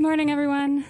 Morning, everyone.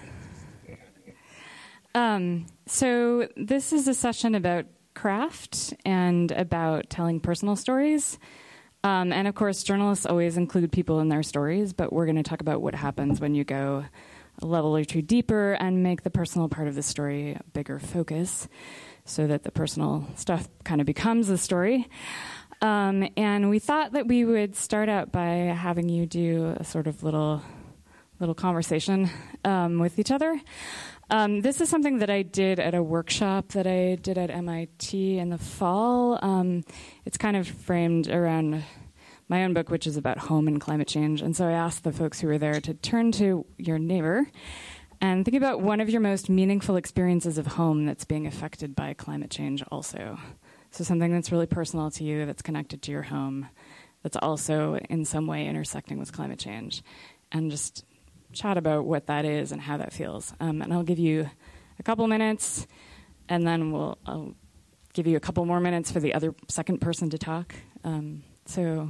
So this is a session about craft and about telling personal stories. And of course, journalists always include people in their stories, but we're going to talk about what happens when you go a level or two deeper and make the personal part of the story a bigger focus so that the personal stuff kind of becomes the story. And we thought that we would start out by having you do a sort of little conversation with each other. This is something that I did at a workshop that I did at MIT in the fall. It's kind of framed around my own book, which is about home and climate change. And so I asked the folks who were there to turn to your neighbor and think about one of your most meaningful experiences of home that's being affected by climate change also. So something that's really personal to you, that's connected to your home, that's also in some way intersecting with climate change. And just chat about what that is and how that feels. And I'll give you a couple minutes, and then I'll give you a couple more minutes for the other second person to talk. So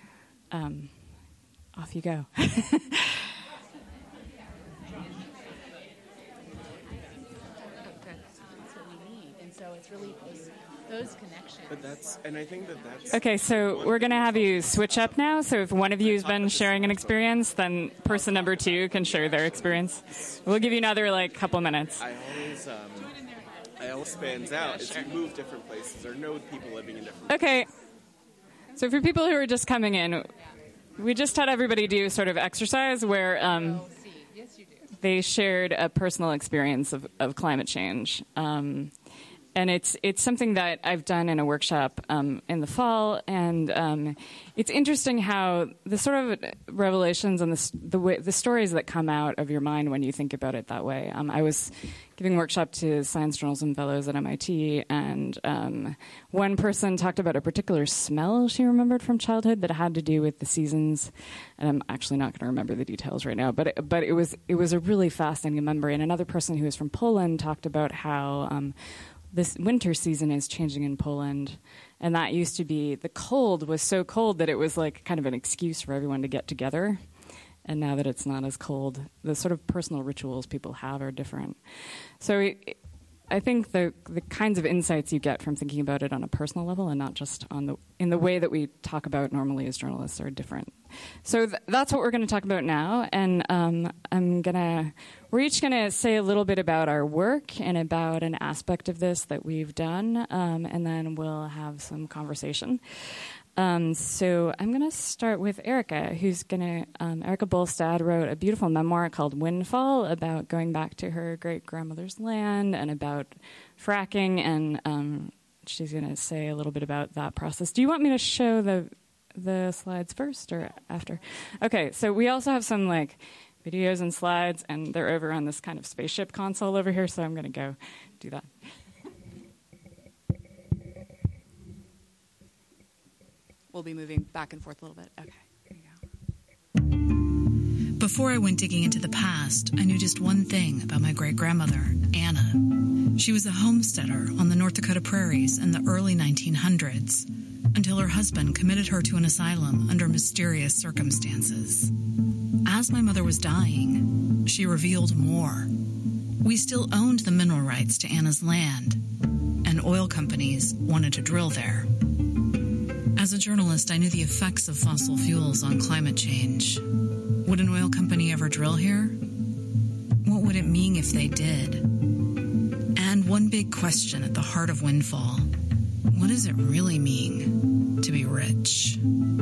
off you go. Those connections. But that's. Okay, so we're going to have you switch up now. So if one of you has been sharing an experience, then person number two can share their experience. We'll give you another couple minutes. I always spans out as you move different places or know people living in different places. Okay. So for people who are just coming in, we just had everybody do sort of exercise where they shared a personal experience of climate change. And it's something that I've done in a workshop in the fall, and it's interesting how the sort of revelations and the stories that come out of your mind when you think about it that way. I was giving a workshop to science journalism fellows at MIT, and one person talked about a particular smell she remembered from childhood that had to do with the seasons. And I'm actually not going to remember the details right now, but it was a really fascinating memory. And another person who was from Poland talked about how this winter season is changing in Poland, and that used to be, the cold was so cold that it was like kind of an excuse for everyone to get together. And now that it's not as cold, the sort of personal rituals people have are different. So I think the kinds of insights you get from thinking about it on a personal level and not just in the way that we talk about normally as journalists are different. So that's what we're going to talk about now, and we're each going to say a little bit about our work and about an aspect of this that we've done, and then we'll have some conversation. So I'm going to start with Erica, Erica Bolstad wrote a beautiful memoir called Windfall about going back to her great-grandmother's land and about fracking, and she's going to say a little bit about that process. Do you want me to show the slides first or after? Okay, so we also have some videos and slides, and they're over on this kind of spaceship console over here, so I'm going to go do that. We'll be moving back and forth a little bit. Okay, here you go. Before I went digging into the past, I knew just one thing about my great-grandmother, Anna. She was a homesteader on the North Dakota prairies in the early 1900s, until her husband committed her to an asylum under mysterious circumstances. As my mother was dying, she revealed more. We still owned the mineral rights to Anna's land, and oil companies wanted to drill there. As a journalist, I knew the effects of fossil fuels on climate change. Would an oil company ever drill here? What would it mean if they did? And one big question at the heart of Windfall: what does it really mean to be rich?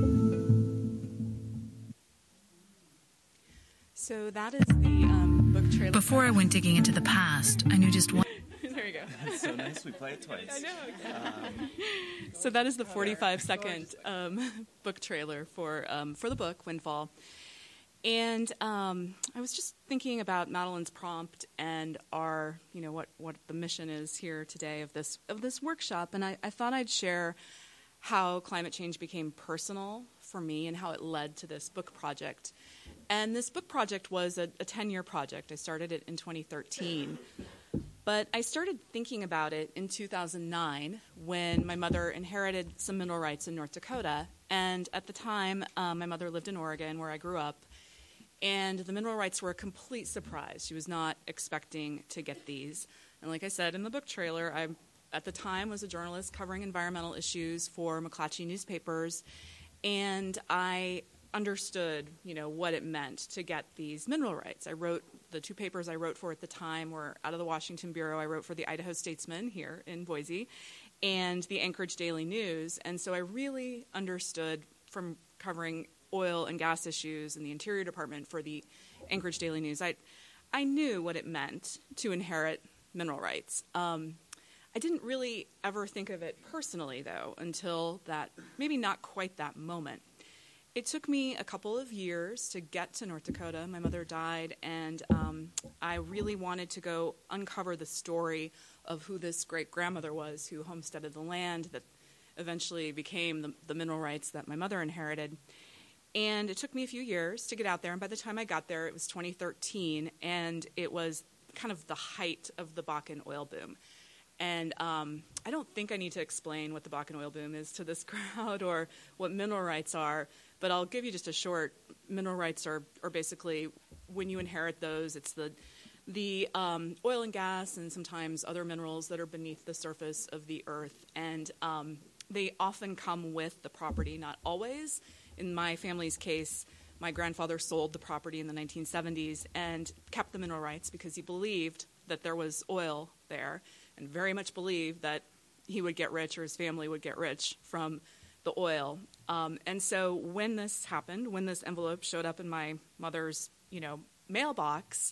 So that is the book trailer. Before I went digging into the past, I knew just one. There you go. That's so nice. We play it twice. I know. Exactly. So that is the 45-second book trailer for the book Windfall. And I was just thinking about Madeline's prompt and our, what the mission is here today of this workshop, and I thought I'd share how climate change became personal for me and how it led to this book project. And this book project was a 10-year project. I started it in 2013. But I started thinking about it in 2009 when my mother inherited some mineral rights in North Dakota. And at the time, my mother lived in Oregon, where I grew up. And the mineral rights were a complete surprise. She was not expecting to get these. And like I said in the book trailer, I, at the time, was a journalist covering environmental issues for McClatchy newspapers, and I understood, what it meant to get these mineral rights. I wrote, the two papers I wrote for at the time were out of the Washington Bureau. I wrote for the Idaho Statesman here in Boise and the Anchorage Daily News. And so I really understood from covering oil and gas issues in the Interior Department for the Anchorage Daily News. I knew what it meant to inherit mineral rights. I didn't really ever think of it personally, though, until that, maybe not quite that moment. It took me a couple of years to get to North Dakota. My mother died, and I really wanted to go uncover the story of who this great-grandmother was who homesteaded the land that eventually became the mineral rights that my mother inherited. And it took me a few years to get out there, and by the time I got there, it was 2013, and it was kind of the height of the Bakken oil boom. And I don't think I need to explain what the Bakken oil boom is to this crowd or what mineral rights are, but I'll give you just a short. Mineral rights are basically, when you inherit those, it's the oil and gas and sometimes other minerals that are beneath the surface of the earth. And they often come with the property, not always. In my family's case, my grandfather sold the property in the 1970s and kept the mineral rights because he believed that there was oil there and very much believed that he would get rich or his family would get rich from the oil. And so when this happened, when this envelope showed up in my mother's, mailbox,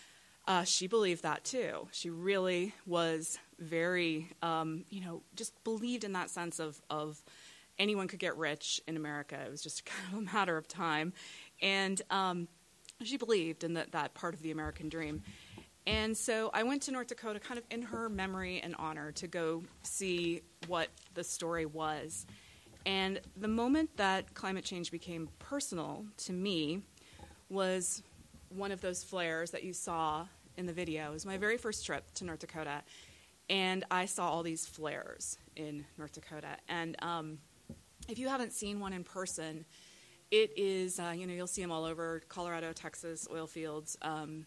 she believed that too. She really was very, just believed in that sense of anyone could get rich in America. It was just kind of a matter of time. And she believed in that part of the American dream. And so I went to North Dakota kind of in her memory and honor to go see what the story was. And the moment that climate change became personal to me was one of those flares that you saw in the video. It was my very first trip to North Dakota, and I saw all these flares in North Dakota. And if you haven't seen one in person, it is, you'll see them all over Colorado, Texas, oil fields,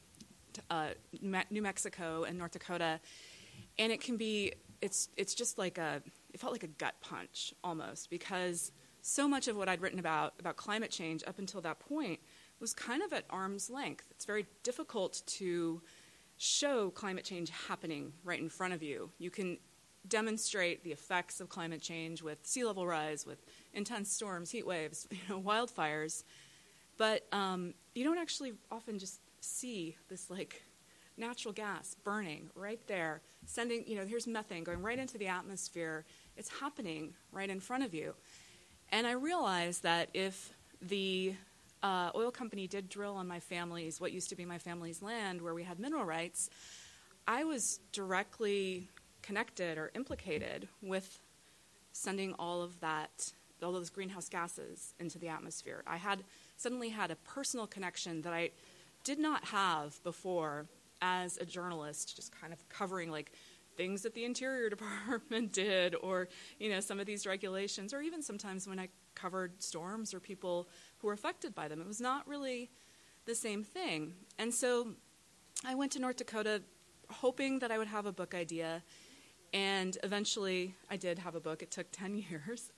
New Mexico, and North Dakota. And it can be, it's just like it felt like a gut punch almost, because so much of what I'd written about climate change up until that point was kind of at arm's length. It's very difficult to show climate change happening right in front of you. You can demonstrate the effects of climate change with sea level rise, with intense storms, heat waves, wildfires, but you don't actually often just see this like natural gas burning right there, sending, here's methane going right into the atmosphere. It's happening right in front of you. And I realized that if the oil company did drill on what used to be my family's land where we had mineral rights, I was directly connected or implicated with sending all of those greenhouse gases into the atmosphere. I suddenly had a personal connection that I did not have before as a journalist, just kind of covering like things that the Interior Department did, or some of these regulations, or even sometimes when I covered storms or people who were affected by them. It was not really the same thing. And so I went to North Dakota hoping that I would have a book idea, and eventually I did have a book. It took 10 years.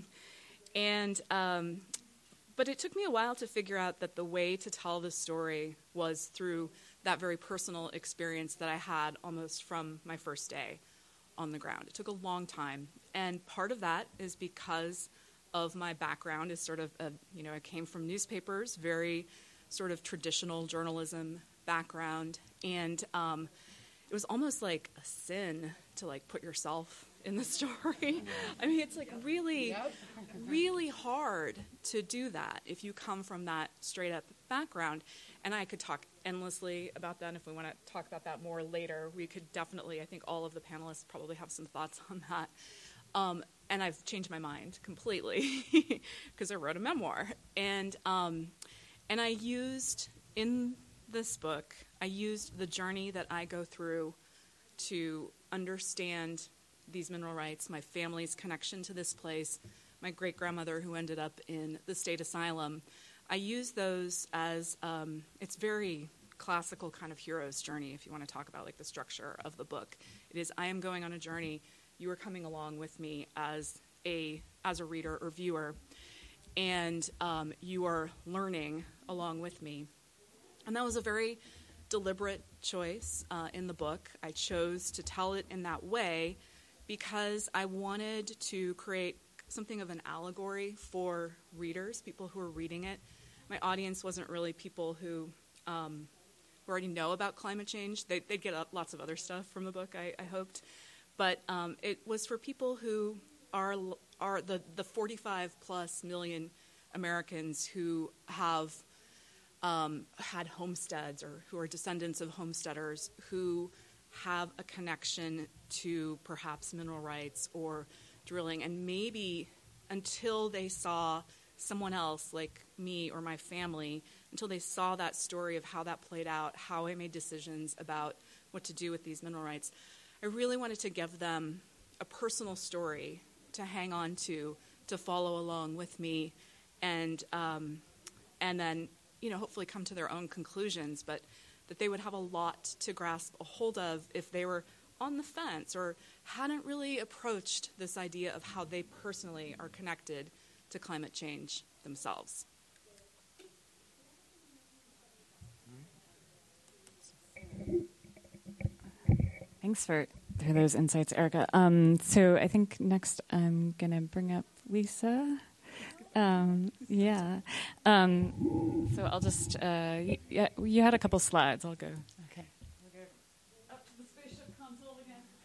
But it took me a while to figure out that the way to tell the story was through that very personal experience that I had almost from my first day on the ground. It took a long time. And part of that is because of my background is sort of, I came from newspapers, very sort of traditional journalism background. And it was almost like a sin to like put yourself in the story. I mean, it's like really, really hard to do that if you come from that straight up background. And I could talk endlessly about that. And if we want to talk about that more later, we could definitely, I think all of the panelists probably have some thoughts on that. And I've changed my mind completely because I wrote a memoir. And I used, in this book, I used the journey that I go through to understand these mineral rights, my family's connection to this place, my great-grandmother who ended up in the state asylum, I use those as, it's very classical kind of hero's journey, if you want to talk about like the structure of the book. It is, I am going on a journey, you are coming along with me as a reader or viewer, and you are learning along with me. And that was a very deliberate choice in the book. I chose to tell it in that way because I wanted to create something of an allegory for readers, people who are reading it. My audience wasn't really people who already know about climate change. They'd get lots of other stuff from the book, I hoped. But it was for people who are the 45-plus million Americans who have had homesteads or who are descendants of homesteaders who have a connection to perhaps mineral rights or drilling, and maybe until they saw someone else like me or my family, until they saw that story of how that played out, how I made decisions about what to do with these mineral rights, I really wanted to give them a personal story to hang on to follow along with me, and then hopefully come to their own conclusions, but that they would have a lot to grasp a hold of if they were on the fence or hadn't really approached this idea of how they personally are connected to climate change themselves. Thanks for those insights, Erica. So I think next I'm going to bring up Lisa. So I'll just, you had a couple slides. I'll go. Okay. We'll go up to the spaceship console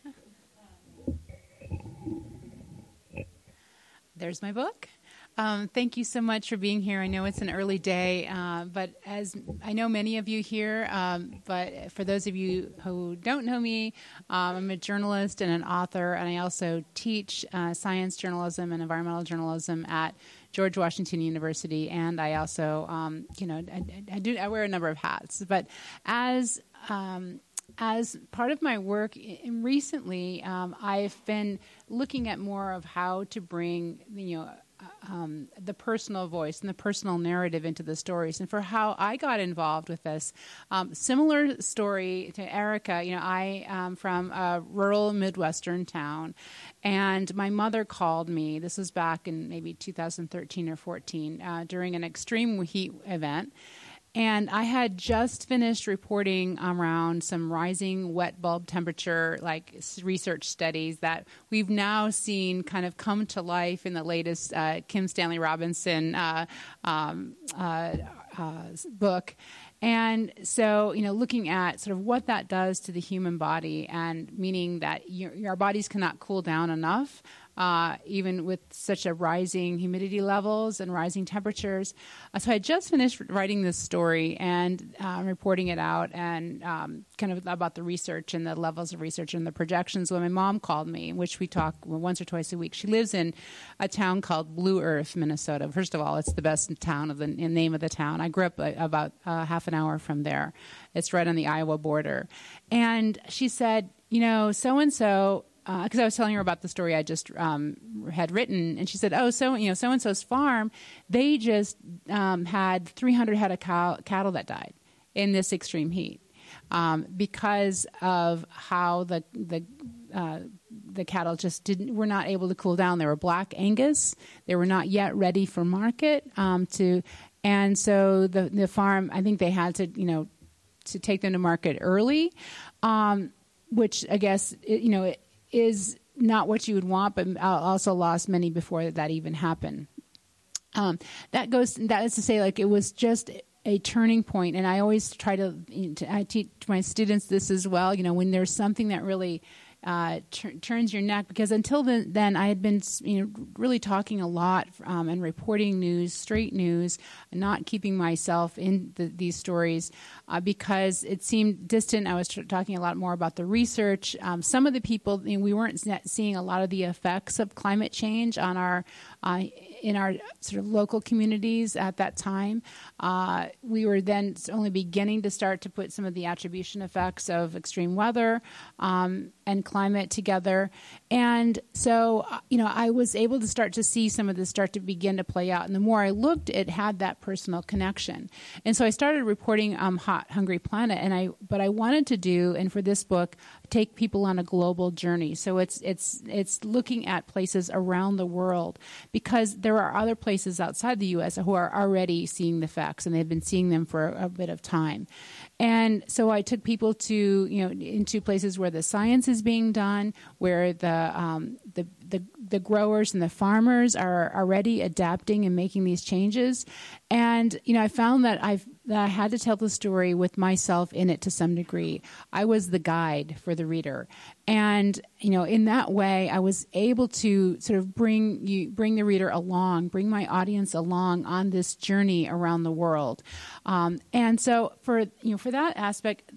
again. There's my book. Thank you so much for being here. I know it's an early day, but as I know many of you here, but for those of you who don't know me, I'm a journalist and an author, and I also teach science journalism and environmental journalism at George Washington University, and I also, I wear a number of hats. But as part of my work recently, I've been looking at more of how to bring, the personal voice and the personal narrative into the stories. And for how I got involved with this, similar story to Erica, I am from a rural Midwestern town, and my mother called me. This was back in maybe 2013 or 14 during an extreme heat event. And I had just finished reporting around some rising wet bulb temperature, like research studies that we've now seen kind of come to life in the latest Kim Stanley Robinson book. And so, looking at sort of what that does to the human body, and meaning that our bodies cannot cool down enough, even with such a rising humidity levels and rising temperatures. So I just finished writing this story and reporting it out, and kind of about the research and the levels of research and the projections when my mom called me, which we talk once or twice a week. She lives in a town called Blue Earth, Minnesota. First of all, it's the best town of the name of the town. I grew up about half an hour from there. It's right on the Iowa border. And she said, so-and-so, because I was telling her about the story I just had written, and she said, so-and-so's farm, they just had 300 head of cattle that died in this extreme heat because of how the cattle just were not able to cool down. They were Black Angus. They were not yet ready for market and so the farm, I think they had to take them to market early, which I guess, it is not what you would want, but also lost many before that even happened. That is to say, like, it was just a turning point. And I always try I teach my students this as well, when there's something that really turns your neck, because until then I had been really talking a lot and reporting news, straight news, not keeping myself in these stories because it seemed distant. I was talking a lot more about the research. Some of the people, we weren't seeing a lot of the effects of climate change on our in our sort of local communities at that time. We were then only beginning to start to put some of the attribution effects of extreme weather and climate together. And so, I was able to start to see some of this start to begin to play out. And the more I looked, it had that personal connection. And so I started reporting Hot, Hungry Planet. But I wanted to do, and for this book, take people on a global journey. So it's looking at places around the world, because there are other places outside the U.S. who are already seeing the effects, and they've been seeing them for a bit of time. And so I took people to, into places where the science is being done, where the growers and the farmers are already adapting and making these changes. And, I found that I had to tell the story with myself in it to some degree. I was the guide for the reader. And, in that way, I was able to sort of bring the reader along, bring my audience along on this journey around the world. And so for that aspect,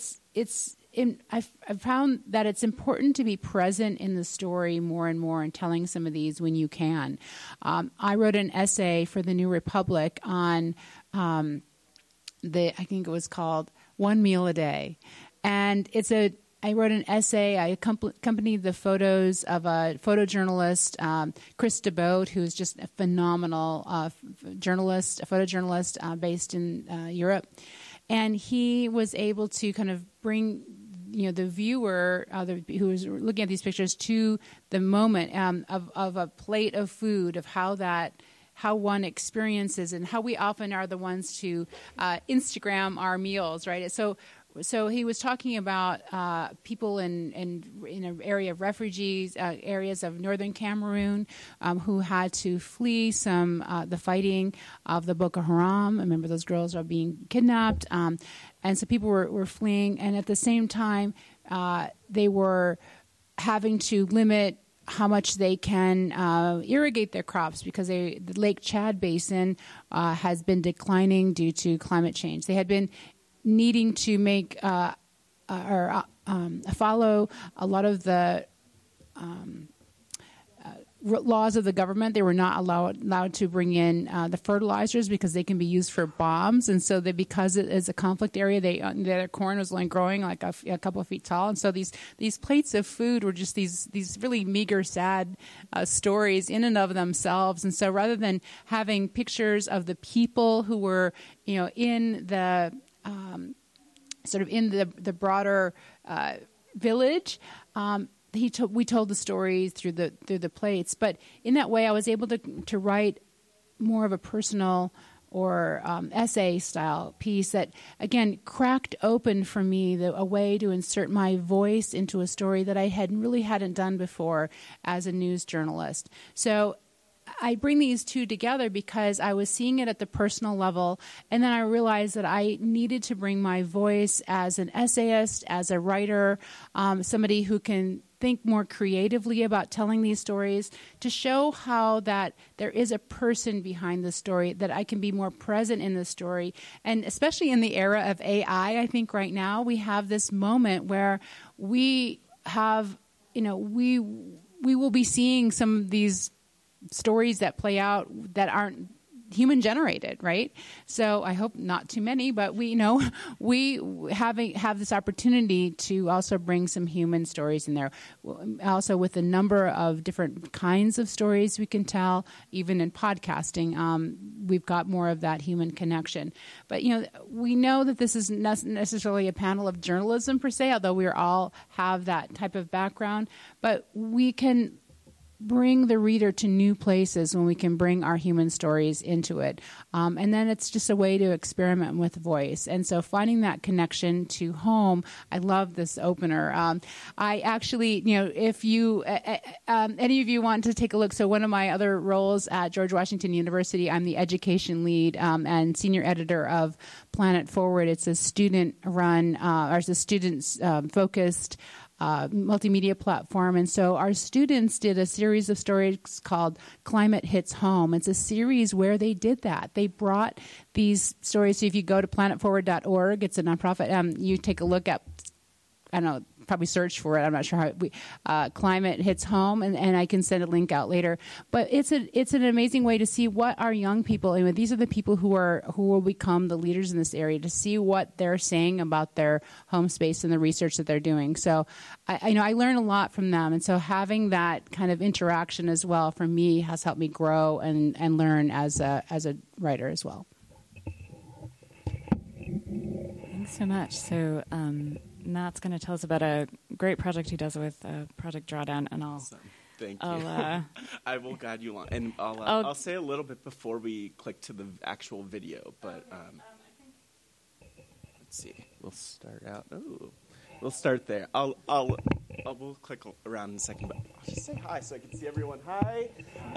I've found that it's important to be present in the story more and more, and telling some of these when you can. I wrote an essay for the New Republic on I think it was called One Meal a Day. And I wrote an essay. I accompanied the photos of a photojournalist, Chris DeBoat, who is just a phenomenal photojournalist based in Europe. And he was able to kind of bring the viewer who was looking at these pictures to the moment of a plate of food, of how one experiences, and how we often are the ones to Instagram our meals, right? So he was talking about people in an area of refugees, areas of northern Cameroon, who had to flee the fighting of the Boko Haram. Remember, those girls are being kidnapped, and so people were fleeing, and at the same time, they were having to limit how much they can irrigate their crops, because the Lake Chad Basin has been declining due to climate change. They had been needing to make follow a lot of the laws of the government. They were not allowed to bring in the fertilizers, because they can be used for bombs. And so because it is a conflict area, their corn was only growing like a couple of feet tall. And so these plates of food were just these really meager, sad stories in and of themselves. And so rather than having pictures of the people who were in the sort of in the broader village, we told the stories through the plates. But in that way, I was able to write more of a personal or essay style piece that, again, cracked open for me a way to insert my voice into a story that I hadn't done before as a news journalist. So I bring these two together because I was seeing it at the personal level, and then I realized that I needed to bring my voice as an essayist, as a writer, somebody who can think more creatively about telling these stories, to show how that there is a person behind the story, that I can be more present in the story. And especially in the era of AI, I think right now we have this moment where we have, we will be seeing some of these stories that play out that aren't human generated, right? So I hope not too many, but we have this opportunity to also bring some human stories in there. Also, with a number of different kinds of stories we can tell, even in podcasting, we've got more of that human connection. But we know that this is not necessarily a panel of journalism per se, although we all have that type of background. But we can bring the reader to new places when we can bring our human stories into it. And then it's just a way to experiment with voice. And so finding that connection to home, I love this opener. I actually, if you, any of you want to take a look, so one of my other roles at George Washington University, I'm the education lead and senior editor of Planet Forward. It's a student-run, or it's a students-focused multimedia platform. And so our students did a series of stories called Climate Hits Home. It's a series where they did that. They brought these stories. So if you go to planetforward.org, it's a nonprofit, you take a look at I don't know, probably search for it. I'm not sure how Climate Hits Home, and I can send a link out later. But it's an amazing way to see what our young people, I mean, these are the people who will become the leaders in this area, to see what they're saying about their home space and the research that they're doing. So I learn a lot from them, and so having that kind of interaction as well for me has helped me grow and learn as a writer as well. Thanks so much. So Matt's going to tell us about a great project he does with Project Drawdown, and Thank you. I will guide you along, and I'll say a little bit before we click to the actual video. But let's see. We'll start out. We'll start there. We'll click around in a second, but I'll just say hi so I can see everyone. Hi.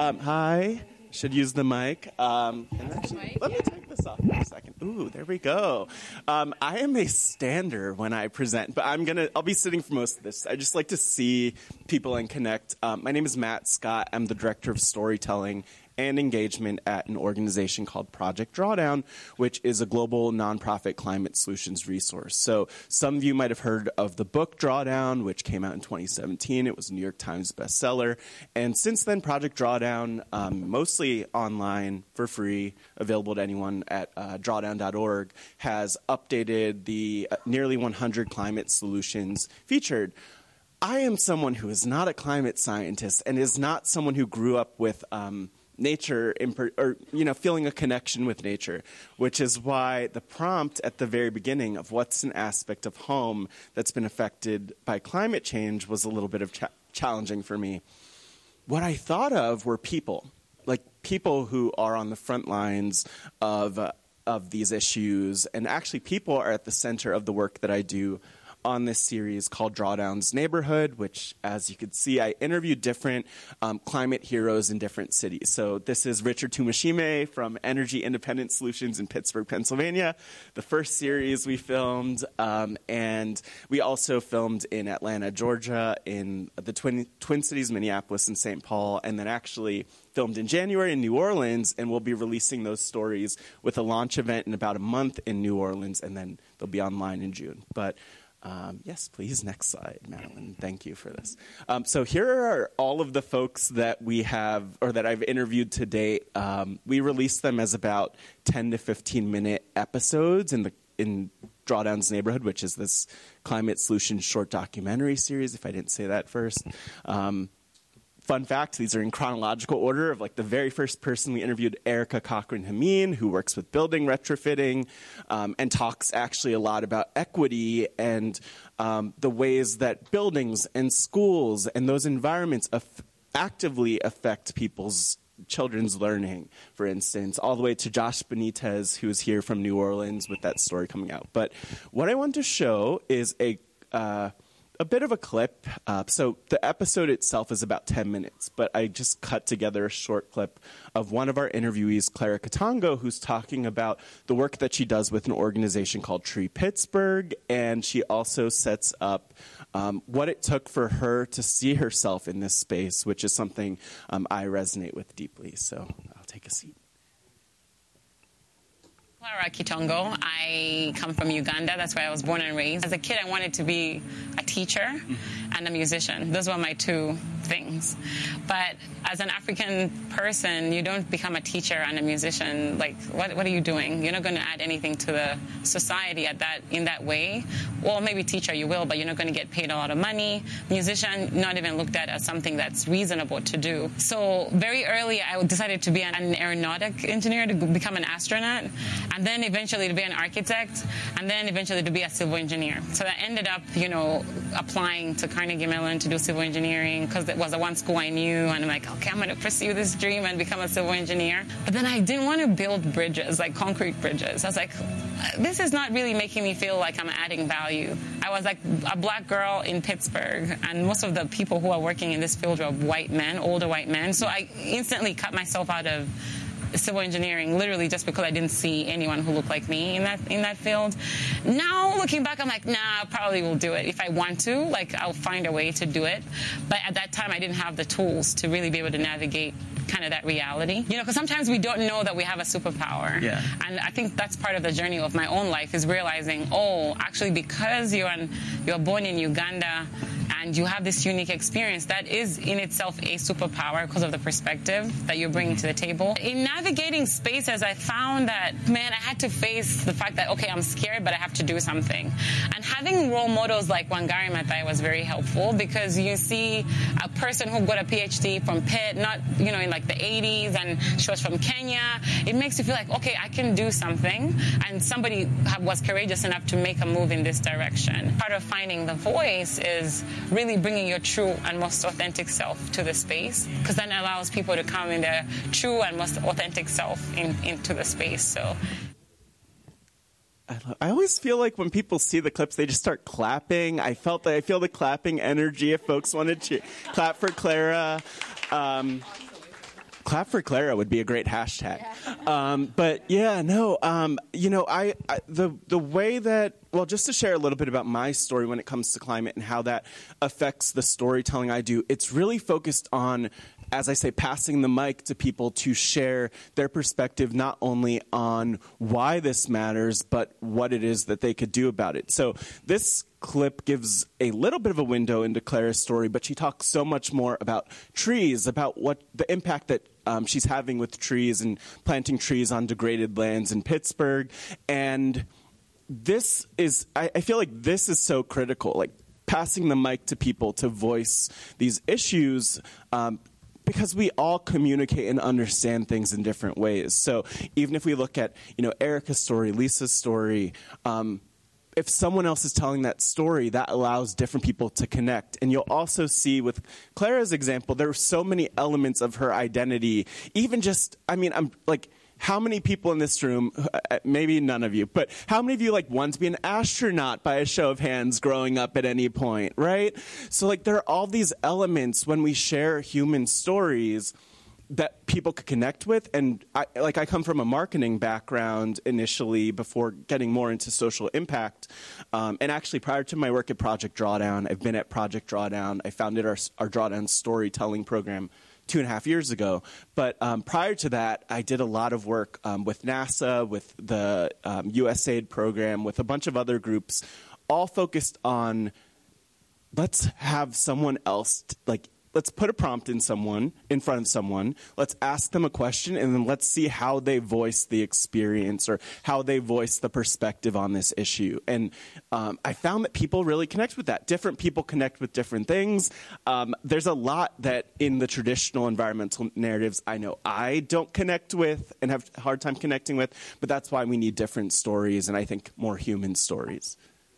Hi. Should use the mic. And actually, let me take this off for a second. Ooh, there we go. I am a stander when I present, but I'll be sitting for most of this. I just like to see people and connect. My name is Matt Scott. I'm the Director of Storytelling and Engagement at an organization called Project Drawdown, which is a global nonprofit climate solutions resource. So some of you might have heard of the book Drawdown, which came out in 2017. It was a New York Times bestseller. And since then, Project Drawdown, mostly online for free, available to anyone at drawdown.org, has updated the nearly 100 climate solutions featured. I am someone who is not a climate scientist and is not someone who grew up with nature, or feeling a connection with nature, which is why the prompt at the very beginning of what's an aspect of home that's been affected by climate change was a little bit of challenging for me. What I thought of were people, like people who are on the front lines of these issues, and actually people are at the center of the work that I do on this series called Drawdown's Neighborhood, which, as you can see, I interviewed different climate heroes in different cities. So this is Richard Tumashime from Energy Independent Solutions in Pittsburgh, Pennsylvania, the first series we filmed. And we also filmed in Atlanta, Georgia, in the Twin Cities, Minneapolis, and St. Paul, and then actually filmed in January in New Orleans, and we'll be releasing those stories with a launch event in about a month in New Orleans, and then they'll be online in June. But yes, please, next slide, Madeline. Thank you for this. So here are all of the folks that we have, or that I've interviewed to date. We released them as about 10 to 15-minute episodes in Drawdown's Neighborhood, which is this climate solutions short documentary series, if I didn't say that first. Fun fact, these are in chronological order of like the very first person we interviewed, Erica Cochran-Hameen, who works with building retrofitting and talks actually a lot about equity and the ways that buildings and schools and those environments actively affect children's learning, for instance, all the way to Josh Benitez, who's here from New Orleans with that story coming out. But what I want to show is a bit of a clip. So the episode itself is about 10 minutes, but I just cut together a short clip of one of our interviewees, Clara Katongo, who's talking about the work that she does with an organization called Tree Pittsburgh, and she also sets up what it took for her to see herself in this space, which is something I resonate with deeply. So I'll take a seat. Clara Kitongo. I come from Uganda. That's where I was born and raised. As a kid, I wanted to be a teacher and a musician. Those were my two things. But as an African person, you don't become a teacher and a musician. Like, what are you doing? You're not going to add anything to the society in that way. Well, maybe teacher you will, but you're not going to get paid a lot of money. Musician, not even looked at as something that's reasonable to do. So very early, I decided to be an aeronautic engineer, to become an astronaut, and then eventually to be an architect, and then eventually to be a civil engineer. So I ended up, applying to Carnegie Mellon to do civil engineering because it was the one school I knew, and I'm like, okay, I'm going to pursue this dream and become a civil engineer. But then I didn't want to build bridges, like concrete bridges. I was like, this is not really making me feel like I'm adding value. I was like a black girl in Pittsburgh, and most of the people who are working in this field were white men, older white men. So I instantly cut myself out of civil engineering, literally just because I didn't see anyone who looked like me in that field. Now, looking back, I'm like, nah, I probably will do it. If I want to, like, I'll find a way to do it. But at that time, I didn't have the tools to really be able to navigate kind of that reality. Because sometimes we don't know that we have a superpower. Yeah. And I think that's part of the journey of my own life, is realizing, actually, because you're born in Uganda and you have this unique experience, that is in itself a superpower because of the perspective that you're bringing to the table. In navigating spaces, I found that, man, I had to face the fact that, okay, I'm scared, but I have to do something. And having role models like Wangari Maathai was very helpful, because you see a person who got a PhD from Pitt, not, in like the 80s, and she was from Kenya. It makes you feel like, okay, I can do something. And somebody was courageous enough to make a move in this direction. Part of finding the voice is really bringing your true and most authentic self to the space, because then it allows people to come in their true and most authentic self into the space. So I always feel like when people see the clips, they just start clapping. I feel the clapping energy. If folks wanted to clap for Clara, clap for Clara would be a great hashtag. But yeah, no, the way that, well, just to share a little bit about my story when it comes to climate and how that affects the storytelling I do, it's really focused on, as I say, passing the mic to people to share their perspective, not only on why this matters, but what it is that they could do about it. So this clip gives a little bit of a window into Clara's story, but she talks so much more about trees, about what the impact that she's having with trees and planting trees on degraded lands in Pittsburgh. And this is, I feel like this is so critical, like passing the mic to people to voice these issues, because we all communicate and understand things in different ways. So even if we look at, Erica's story, Lisa's story, if someone else is telling that story, that allows different people to connect. And you'll also see with Clara's example, there are so many elements of her identity, even just, I'm like, how many people in this room, maybe none of you, but how many of you want to be an astronaut by a show of hands growing up at any point, right? So there are all these elements when we share human stories that people could connect with. And I come from a marketing background initially before getting more into social impact. And actually prior to my work at Project Drawdown, I've been at Project Drawdown. I founded our Drawdown storytelling program 2.5 years ago. But prior to that, I did a lot of work with NASA, with the USAID program, with a bunch of other groups, all focused on let's have someone else, let's put a prompt in front of someone, let's ask them a question, and then let's see how they voice the experience or how they voice the perspective on this issue. And I found that people really connect with that. Different people connect with different things. There's a lot that in the traditional environmental narratives I know I don't connect with and have a hard time connecting with, but that's why we need different stories, and I think more human stories.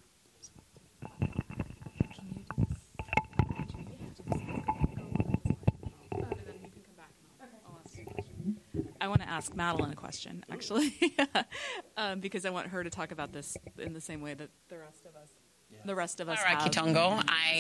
I want to ask Madeline a question, actually, because I want her to talk about this in the same way that the rest of us All right, have. Kitongo,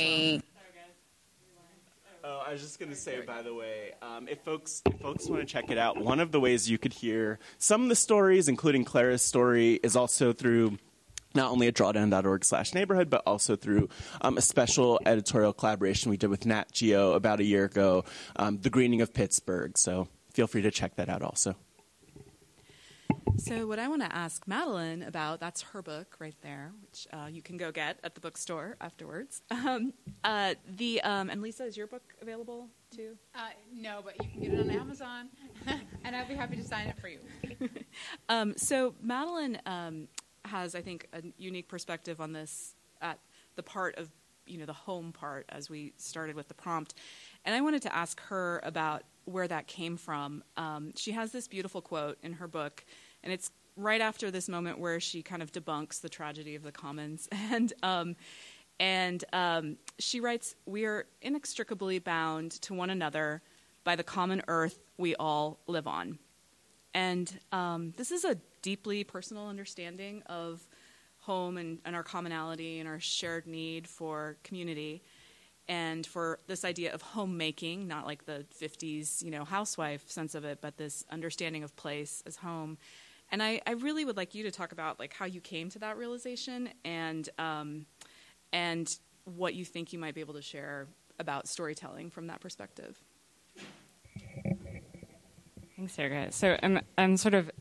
I was just going to say, by the way, if folks want to check it out, one of the ways you could hear some of the stories, including Clara's story, is also through not only at drawdown.org/neighborhood, but also through a special editorial collaboration we did with Nat Geo about a year ago, The Greening of Pittsburgh. So feel free to check that out also. So what I want to ask Madeline about, that's her book right there, which you can go get at the bookstore afterwards. And Lisa, is your book available too? No, but you can get it on Amazon, and I'll be happy to sign it for you. So Madeline has, I think, a unique perspective on this at the part of, the home part, as we started with the prompt. And I wanted to ask her about where that came from. She has this beautiful quote in her book, and it's right after this moment where she kind of debunks the tragedy of the commons. And she writes, "We are inextricably bound to one another by the common earth we all live on." And this is a deeply personal understanding of home and our commonality and our shared need for community. And for this idea of homemaking, not like the 50s, housewife sense of it, but this understanding of place as home. And I really would like you to talk about how you came to that realization and what you think you might be able to share about storytelling from that perspective. Thanks, Erica. So I'm sort of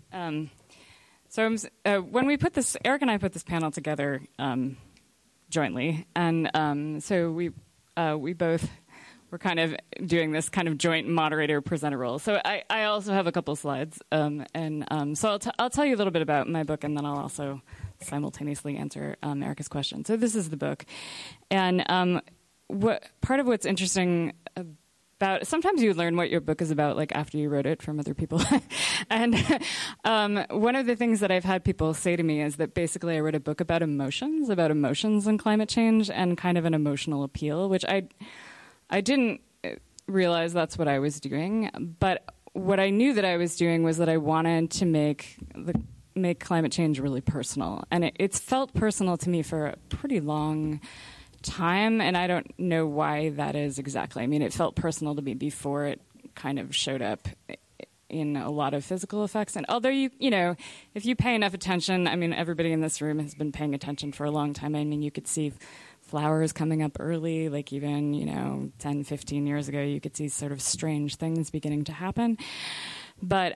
when we put this, Eric and I put this panel together jointly, and so we both were kind of doing this kind of joint moderator presenter role. So I also have a couple slides, so I'll tell you a little bit about my book, and then I'll also simultaneously answer Erica's question. So this is the book, and part of what's interesting about, sometimes you learn what your book is about like after you wrote it from other people. And one of the things that I've had people say to me is that basically I wrote a book about emotions and climate change and kind of an emotional appeal, which I didn't realize that's what I was doing. But what I knew that I was doing was that I wanted to make climate change really personal. And it's felt personal to me for a pretty long time, and I don't know why that is exactly. I mean, it felt personal to me before it kind of showed up in a lot of physical effects. And although you know, if you pay enough attention, I mean, everybody in this room has been paying attention for a long time. I mean, you could see flowers coming up early, like even, 10, 15 years ago, you could see sort of strange things beginning to happen. But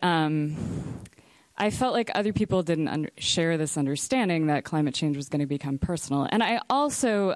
I felt like other people didn't share this understanding that climate change was going to become personal. And I also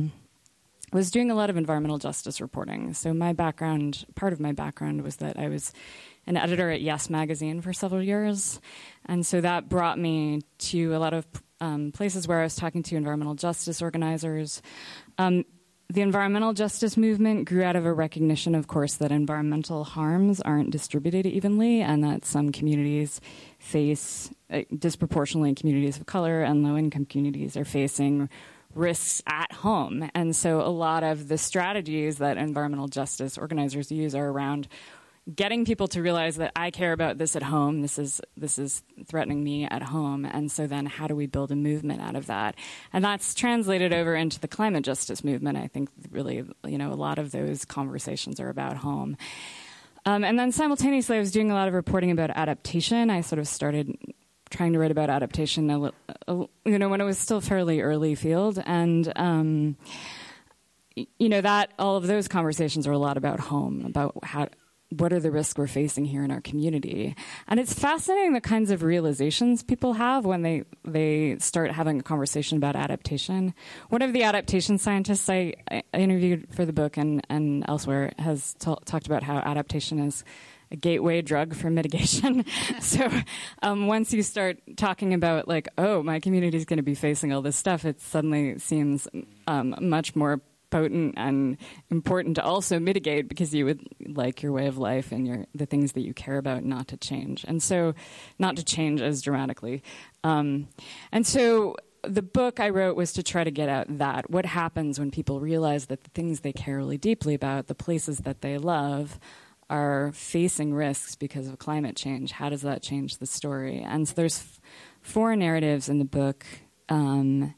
was doing a lot of environmental justice reporting. So part of my background was that I was an editor at Yes Magazine for several years. And so that brought me to a lot of places where I was talking to environmental justice organizers. The environmental justice movement grew out of a recognition, of course, that environmental harms aren't distributed evenly and that some communities face, disproportionately communities of color and low-income communities are facing risks at home. And so a lot of the strategies that environmental justice organizers use are around getting people to realize that I care about this at home. This is threatening me at home. And so then how do we build a movement out of that? And that's translated over into the climate justice movement. I think really, a lot of those conversations are about home. And then simultaneously, I was doing a lot of reporting about adaptation. I sort of started trying to write about adaptation, when it was still fairly early field. And, that all of those conversations are a lot about home, about what are the risks we're facing here in our community. And it's fascinating the kinds of realizations people have when they start having a conversation about adaptation. One of the adaptation scientists I interviewed for the book and elsewhere has talked about how adaptation is a gateway drug for mitigation. So once you start talking about my community is going to be facing all this stuff, it suddenly seems much more potent and important to also mitigate because you would like your way of life and the things that you care about not to change. And so not to change as dramatically. And so the book I wrote was to try to get at that. What happens when people realize that the things they care really deeply about, the places that they love, are facing risks because of climate change? How does that change the story? And so there's 4 narratives in the book, and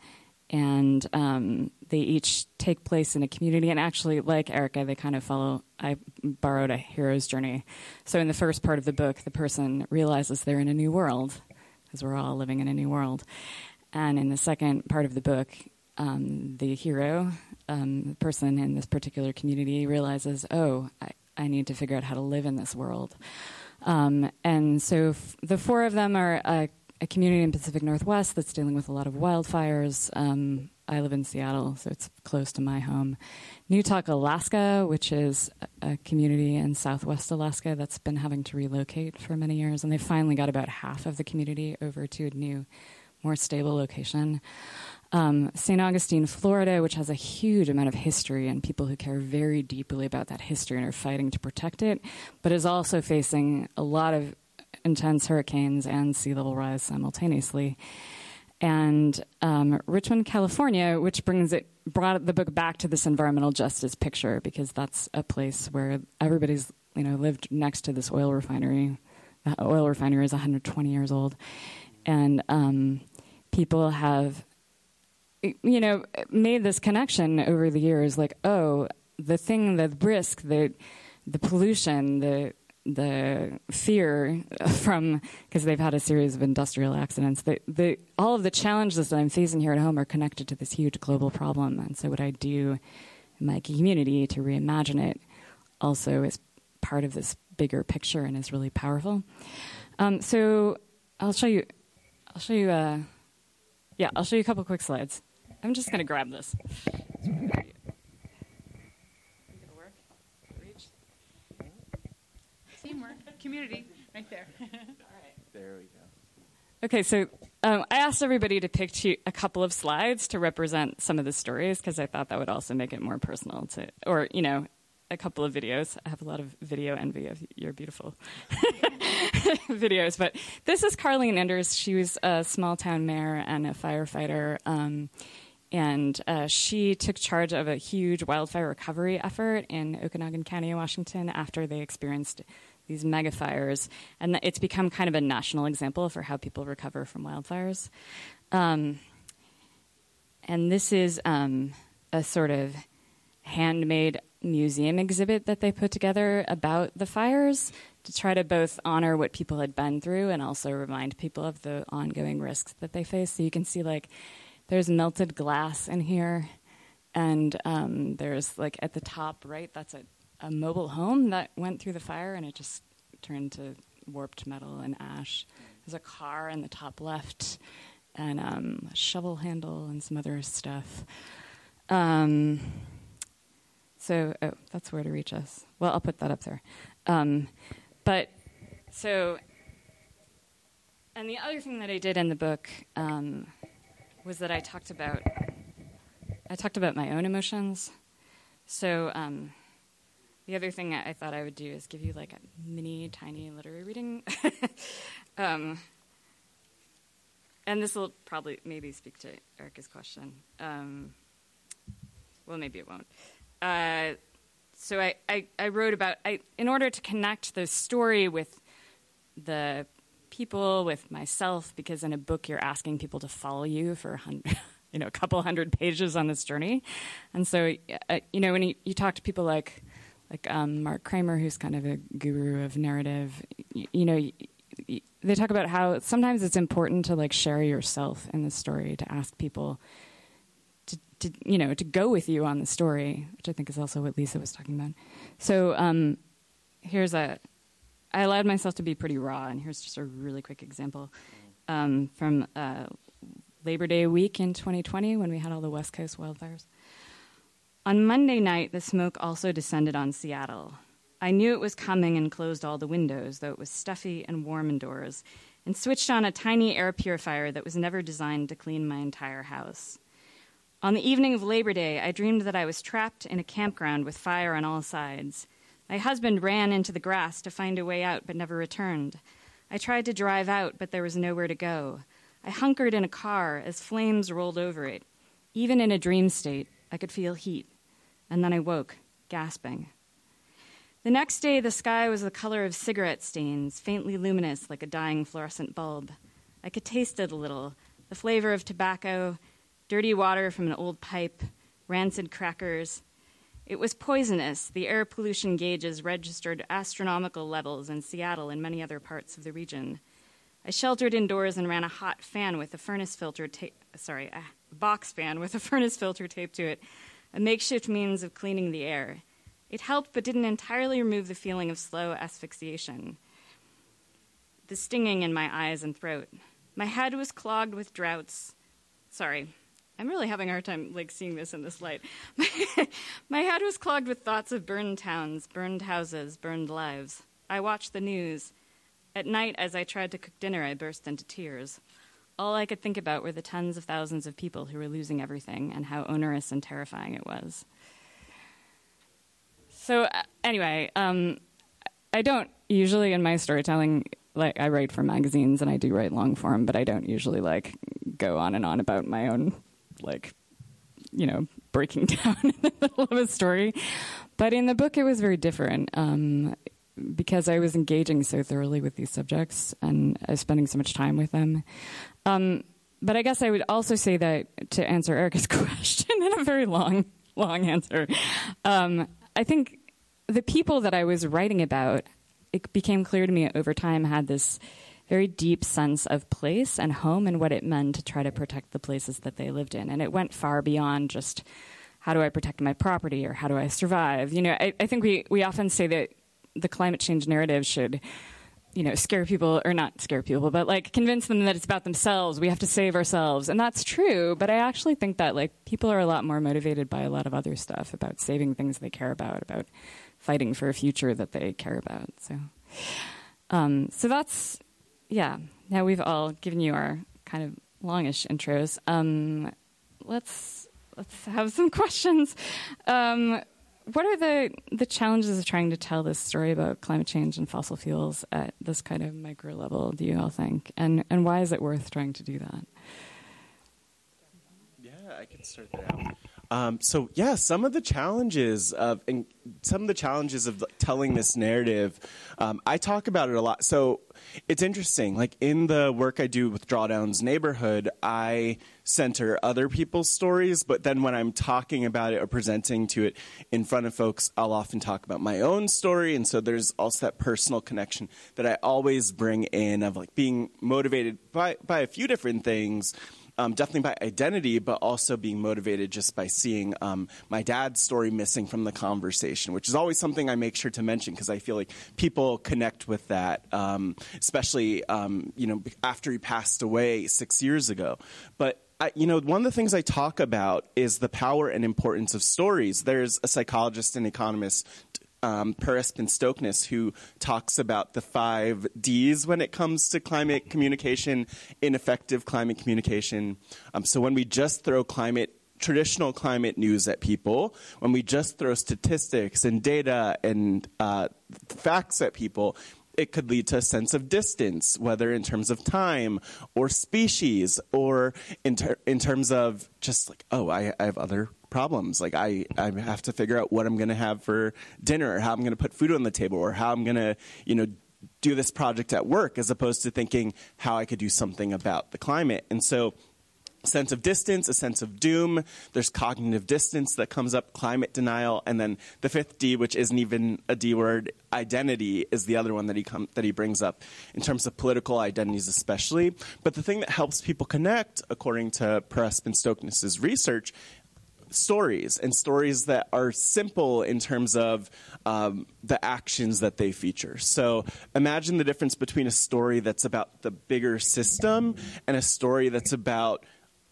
they each take place in a community. And actually, like Erica, they kind of I borrowed a hero's journey. So in the first part of the book, the person realizes they're in a new world, because we're all living in a new world. And in the second part of the book, the hero, the person in this particular community, realizes, I need to figure out how to live in this world. And so the 4 of them are a community in Pacific Northwest that's dealing with a lot of wildfires. I live in Seattle, so it's close to my home. Newtok, Alaska, which is a community in Southwest Alaska that's been having to relocate for many years, and they finally got about half of the community over to a new, more stable location. St. Augustine, Florida, which has a huge amount of history and people who care very deeply about that history and are fighting to protect it, but is also facing a lot of intense hurricanes and sea level rise simultaneously. And Richmond, California, which brought the book back to this environmental justice picture, because that's a place where everybody's lived next to this oil refinery. The oil refinery is 120 years old, and people have made this connection over the years, the risk, the pollution, the fear from, because they've had a series of industrial accidents, all of the challenges that I'm facing here at home are connected to this huge global problem. And so what I do in my community to reimagine it also is part of this bigger picture and is really powerful. So I'll show you a couple quick slides. I'm just going to grab this. Teamwork, community, right there. There we go. Okay, so I asked everybody to pick a couple of slides to represent some of the stories because I thought that would also make it more personal or a couple of videos. I have a lot of video envy of your beautiful videos. But this is Carleen Enders. She was a small-town mayor and a firefighter, and she took charge of a huge wildfire recovery effort in Okanogan County, Washington, after they experienced these mega fires. And it's become kind of a national example for how people recover from wildfires. And this is a sort of handmade museum exhibit that they put together about the fires to try to both honor what people had been through and also remind people of the ongoing risks that they face. So you can see, like, there's melted glass in here, and there's, like, at the top right, that's a mobile home that went through the fire, and it just turned to warped metal and ash. There's a car in the top left, and a shovel handle and some other stuff. So that's where to reach us. Well, I'll put that up there. And the other thing that I did in the book was that I talked about my own emotions. So the other thing I thought I would do is give you like a mini, tiny literary reading. And this will probably maybe speak to Erica's question. Well, maybe it won't. So I wrote about, in order to connect the story with the people, with myself, because in a book you're asking people to follow you for a couple hundred pages on this journey. And so, when you talk to people like Mark Kramer, who's kind of a guru of narrative, they talk about how sometimes it's important to like share yourself in the story, to ask people to go with you on the story, which I think is also what Lisa was talking about. So I allowed myself to be pretty raw, and here's just a really quick example from Labor Day week in 2020 when we had all the West Coast wildfires. On Monday night, the smoke also descended on Seattle. I knew it was coming and closed all the windows, though it was stuffy and warm indoors, and switched on a tiny air purifier that was never designed to clean my entire house. On the evening of Labor Day, I dreamed that I was trapped in a campground with fire on all sides. My husband ran into the grass to find a way out, but never returned. I tried to drive out, but there was nowhere to go. I hunkered in a car as flames rolled over it. Even in a dream state, I could feel heat. And then I woke, gasping. The next day, the sky was the color of cigarette stains, faintly luminous like a dying fluorescent bulb. I could taste it a little, the flavor of tobacco, dirty water from an old pipe, rancid crackers. It was poisonous. The air pollution gauges registered astronomical levels in Seattle and many other parts of the region. I sheltered indoors and ran a hot fan with a furnace filter a box fan with a furnace filter taped to it, a makeshift means of cleaning the air. It helped, but didn't entirely remove the feeling of slow asphyxiation, the stinging in my eyes and throat. My head was clogged with droughts. Sorry, I'm really having a hard time seeing this in this light. My head was clogged with thoughts of burned towns, burned houses, burned lives. I watched the news. At night, as I tried to cook dinner, I burst into tears. All I could think about were the tens of thousands of people who were losing everything and how onerous and terrifying it was. So anyway, I don't usually in my storytelling, I write for magazines and I do write long form, but I don't usually go on and on about my own breaking down in the middle of a story. But in the book, it was very different because I was engaging so thoroughly with these subjects and I was spending so much time with them. But I guess I would also say that to answer Erica's question in a very long answer, I think the people that I was writing about, it became clear to me over time, had this very deep sense of place and home and what it meant to try to protect the places that they lived in. And it went far beyond just how do I protect my property or how do I survive? I think we often say that the climate change narrative should, scare people, or not scare people, but like convince them that it's about themselves. We have to save ourselves. And that's true. But I actually think that like people are a lot more motivated by a lot of other stuff, about saving things they care about fighting for a future that they care about. So that's, now we've all given you our kind of longish intros. Let's have some questions. What are the challenges of trying to tell this story about climate change and fossil fuels at this kind of micro level, do you all think? And why is it worth trying to do that? Yeah, I can start that out. Some of the challenges of telling this narrative, I talk about it a lot. So it's interesting. Like in the work I do with Drawdown's Neighborhood, I center other people's stories, but then when I'm talking about it or presenting to it in front of folks, I'll often talk about my own story. And so there's also that personal connection that I always bring in of like being motivated by a few different things. Definitely by identity, but also being motivated just by seeing my dad's story missing from the conversation, which is always something I make sure to mention because I feel like people connect with that, especially after he passed away 6 years ago. But one of the things I talk about is the power and importance of stories. There's a psychologist and economist, Per Espen-Stoknes, who talks about the 5 Ds when it comes to climate communication, ineffective climate communication. So when we just throw traditional climate news at people, when we just throw statistics and data and facts at people, it could lead to a sense of distance, whether in terms of time or species or in terms of just like, I have other problems. Like I have to figure out what I'm going to have for dinner, or how I'm going to put food on the table, or how I'm going to, do this project at work, as opposed to thinking how I could do something about the climate. And so sense of distance, a sense of doom. There's cognitive distance that comes up, climate denial, and then the 5th D, which isn't even a D word, identity, is the other one that he brings up in terms of political identities especially. But the thing that helps people connect, according to Per Espen-Stoknes' research, stories, and stories that are simple in terms of the actions that they feature. So imagine the difference between a story that's about the bigger system and a story that's about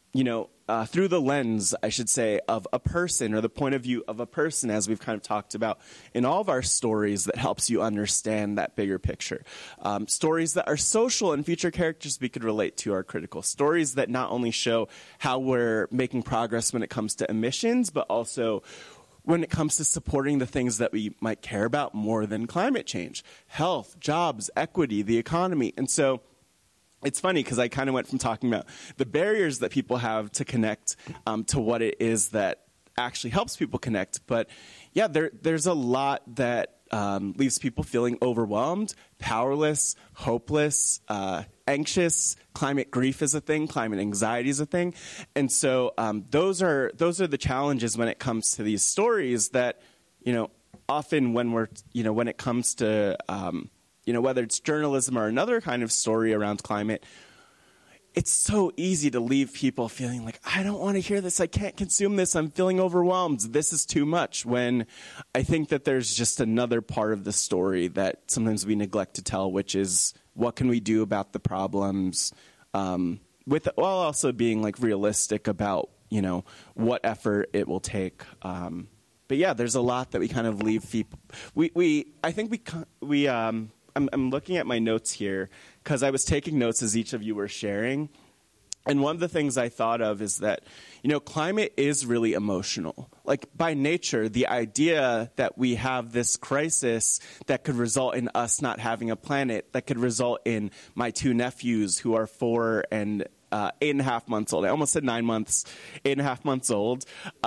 through the lens, I should say, of a person, or the point of view of a person, as we've kind of talked about in all of our stories, that helps you understand that bigger picture. Stories that are social and feature characters we could relate to are critical. Stories that not only show how we're making progress when it comes to emissions, but also when it comes to supporting the things that we might care about more than climate change: health, jobs, equity, the economy. And so it's funny because I kind of went from talking about the barriers that people have to connect to what it is that actually helps people connect. But yeah, there's a lot that leaves people feeling overwhelmed, powerless, hopeless, anxious. Climate grief is a thing. Climate anxiety is a thing. And so those are the challenges when it comes to these stories that, often when it comes to whether it's journalism or another kind of story around climate, it's so easy to leave people feeling like, I don't want to hear this. I can't consume this. I'm feeling overwhelmed. This is too much. When I think that there's just another part of the story that sometimes we neglect to tell, which is what can we do about the problems, while also being like realistic about, what effort it will take. But yeah, there's a lot that we kind of leave people. I'm looking at my notes here because I was taking notes as each of you were sharing. And one of the things I thought of is that, climate is really emotional. Like by nature, the idea that we have this crisis that could result in us not having a planet, that could result in my 2 nephews who are 4 and 8.5 months old. I almost said 9 months, 8.5 months old.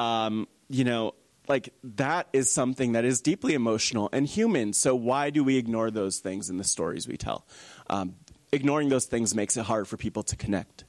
Like that is something that is deeply emotional and human. So why do we ignore those things in the stories we tell? Ignoring those things makes it hard for people to connect.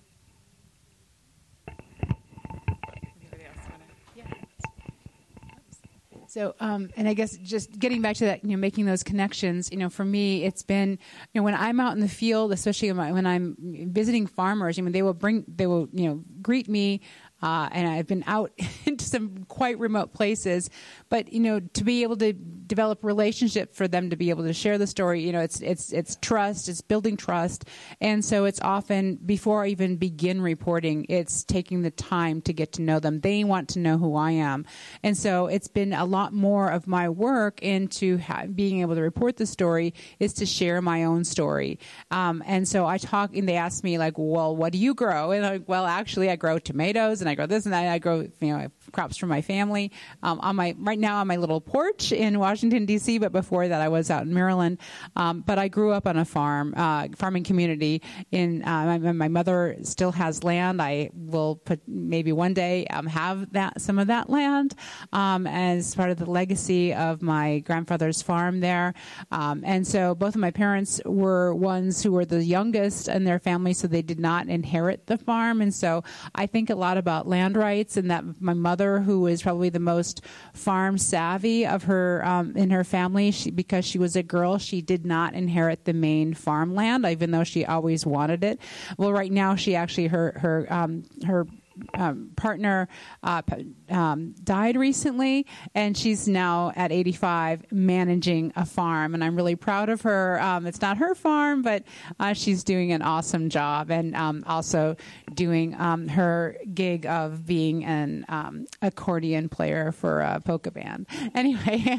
So, and I guess just getting back to that, making those connections, for me, it's been, when I'm out in the field, especially when I'm visiting farmers, they will greet me. And I've been out into to some quite remote places. But, to be able to develop relationship for them to be able to share the story, it's trust, it's building trust. And so it's often, before I even begin reporting, it's taking the time to get to know them. They want to know who I am. And so it's been a lot more of my work into being able to report the story is to share my own story. And so I talk, and they ask me like, well, what do you grow? And I'm like, well, actually I grow tomatoes and I grow this and that. I grow, crops for my family. Right now on my little porch in Washington, D.C., but before that I was out in Maryland. But I grew up on a farming community. My mother still has land. I will maybe one day have some of that land as part of the legacy of my grandfather's farm there. And so both of my parents were ones who were the youngest in their family, so they did not inherit the farm. And so I think a lot about land rights, and that my mother, who is probably the most farm savvy of her in her family, because she was a girl, she did not inherit the main farmland, even though she always wanted it. Well, right now she actually her partner died recently, and she's now at 85 managing a farm, and I'm really proud of her. It's not her farm, but she's doing an awesome job, and also doing her gig of being an accordion player for a polka band. Anyway,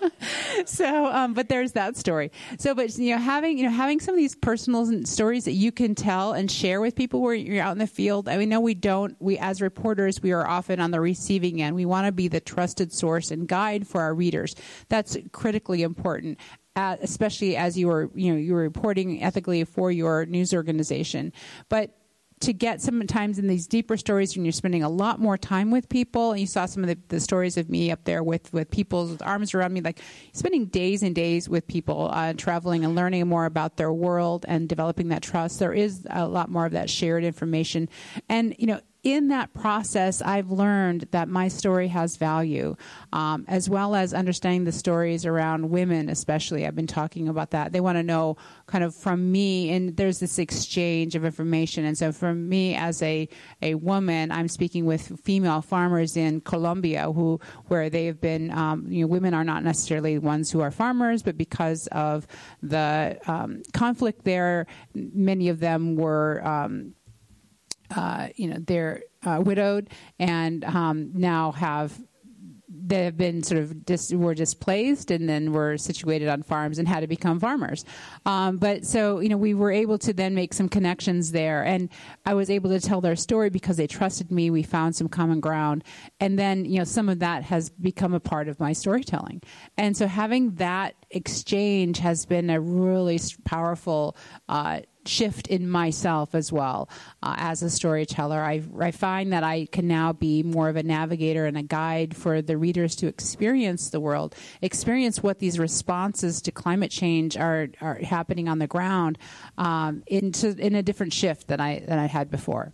so but there's that story. So, but having some of these personal stories that you can tell and share with people where you're out in the field. I mean, no, we as reporters, we are often on the receiving end. We want to be the trusted source and guide for our readers. That's critically important, especially as you're reporting ethically for your news organization. But to get sometimes in these deeper stories when you're spending a lot more time with people, and you saw some of the stories of me up there with people with arms around me, like spending days and days with people, traveling and learning more about their world and developing that trust. There is a lot more of that shared information. And, in that process, I've learned that my story has value, as well as understanding the stories around women, especially. I've been talking about that. They want to know kind of from me, and there's this exchange of information. And so for me as a woman, I'm speaking with female farmers in Colombia where they have been, women are not necessarily ones who are farmers, but because of the conflict there, many of them were they're widowed and now they have been sort of were displaced and then were situated on farms and had to become farmers. But so, we were able to then make some connections there, and I was able to tell their story because they trusted me. We found some common ground. And then, some of that has become a part of my storytelling. And so having that exchange has been a really powerful shift in myself as well as a storyteller. I find that I can now be more of a navigator and a guide for the readers to experience the world, experience what these responses to climate change are happening on the ground in a different shift than I had before.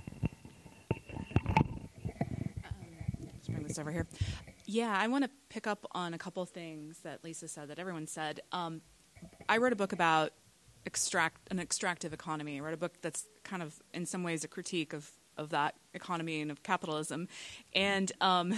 Let's bring this over here. Yeah, I want to pick up on a couple things that Lisa said, that everyone said. I wrote a book about an extractive economy. I wrote a book that's kind of in some ways a critique of that economy and of capitalism, and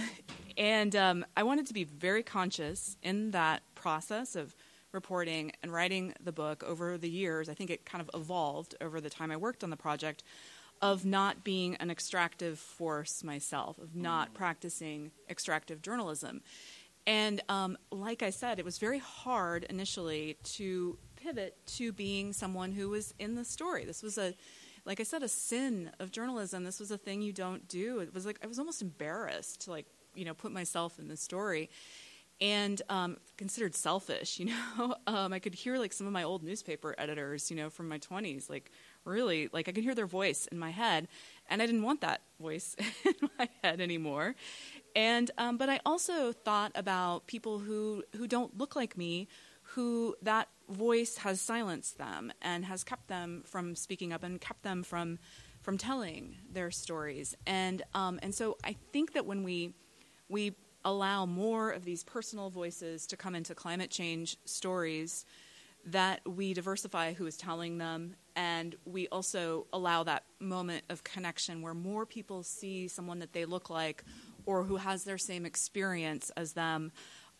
I wanted to be very conscious in that process of reporting and writing the book over the years. I think it kind of evolved over the time I worked on the project, of not being an extractive force myself, of not practicing extractive journalism. And like I said, it was very hard initially to pivot to being someone who was in the story. This was like I said, a sin of journalism. This was a thing you don't do. It was like I was almost embarrassed to put myself in the story, and considered selfish. I could hear some of my old newspaper editors, from my 20s, really, I could hear their voice in my head, and I didn't want that voice in my head anymore. And but I also thought about people who don't look like me, who that voice has silenced them and has kept them from speaking up and kept them from telling their stories. And so I think that when we allow more of these personal voices to come into climate change stories, that we diversify who is telling them, and we also allow that moment of connection where more people see someone that they look like or who has their same experience as them,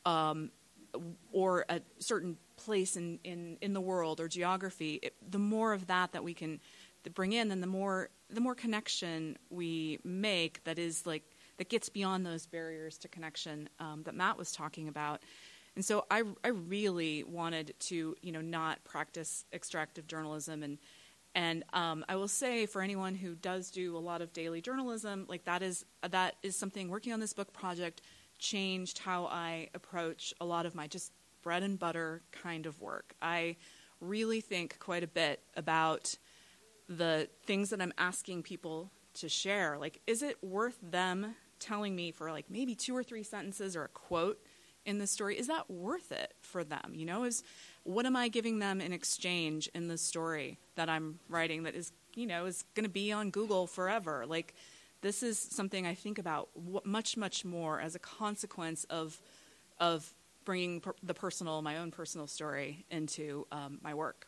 or a certain place in the world or geography, the more of that we can bring in, then the more connection we make that gets beyond those barriers to connection that Matt was talking about. And so I really wanted to, not practice extractive journalism. And I will say, for anyone who does do a lot of daily journalism, that is something, working on this book project changed how I approach a lot of my just bread and butter kind of work. I really think quite a bit about the things that I'm asking people to share. Is it worth them telling me for maybe 2 or 3 sentences or a quote in the story? Is that worth it for them? What am I giving them in exchange in the story that I'm writing that is going to be on Google forever? This is something I think about much, much more as a consequence of bringing my own personal story into my work.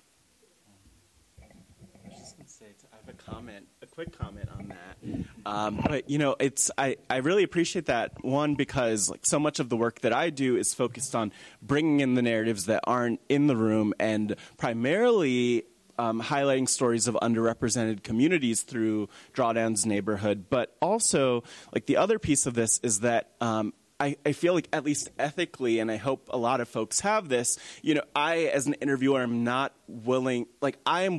I was just going to say, I have a quick comment on that. But I really appreciate that, one, because so much of the work that I do is focused on bringing in the narratives that aren't in the room, and primarily highlighting stories of underrepresented communities through Drawdown's Neighborhood. But also, the other piece of this is that I feel at least ethically, and I hope a lot of folks have this, I, as an interviewer, am not willing, I'm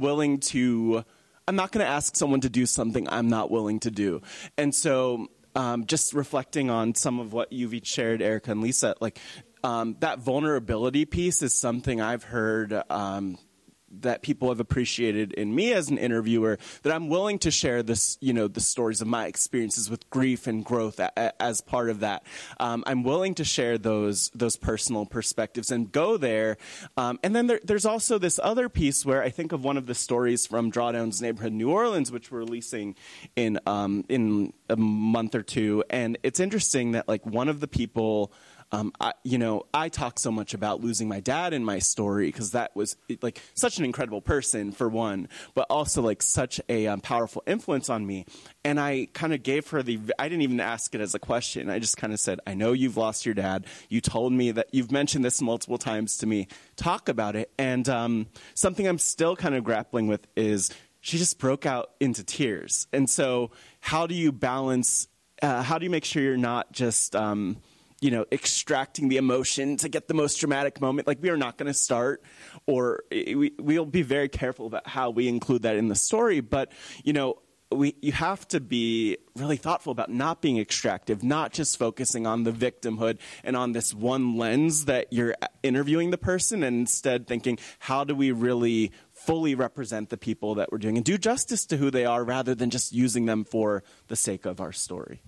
not going to ask someone to do something I'm not willing to do. And so just reflecting on some of what you've each shared, Erica and Lisa, that vulnerability piece is something I've heard that people have appreciated in me as an interviewer, that I'm willing to share this, the stories of my experiences with grief and growth as part of that. I'm willing to share those personal perspectives and go there. And then there's also this other piece where I think of one of the stories from Drawdown's Neighborhood, New Orleans, which we're releasing in a month or two. And it's interesting that one of the people, I talk so much about losing my dad in my story because that was such an incredible person, for one, but also such a powerful influence on me. And I kind of gave her I didn't even ask it as a question. I just kind of said, I know you've lost your dad. You told me that you've mentioned this multiple times to me. Talk about it. And something I'm still kind of grappling with is she just broke out into tears. And so how do you balance, how do you make sure you're not just extracting the emotion to get the most dramatic moment? We are not going to start, or we'll be very careful about how we include that in the story. But, you have to be really thoughtful about not being extractive, not just focusing on the victimhood and on this one lens that you're interviewing the person, and instead thinking, how do we really fully represent the people that we're doing and do justice to who they are rather than just using them for the sake of our story?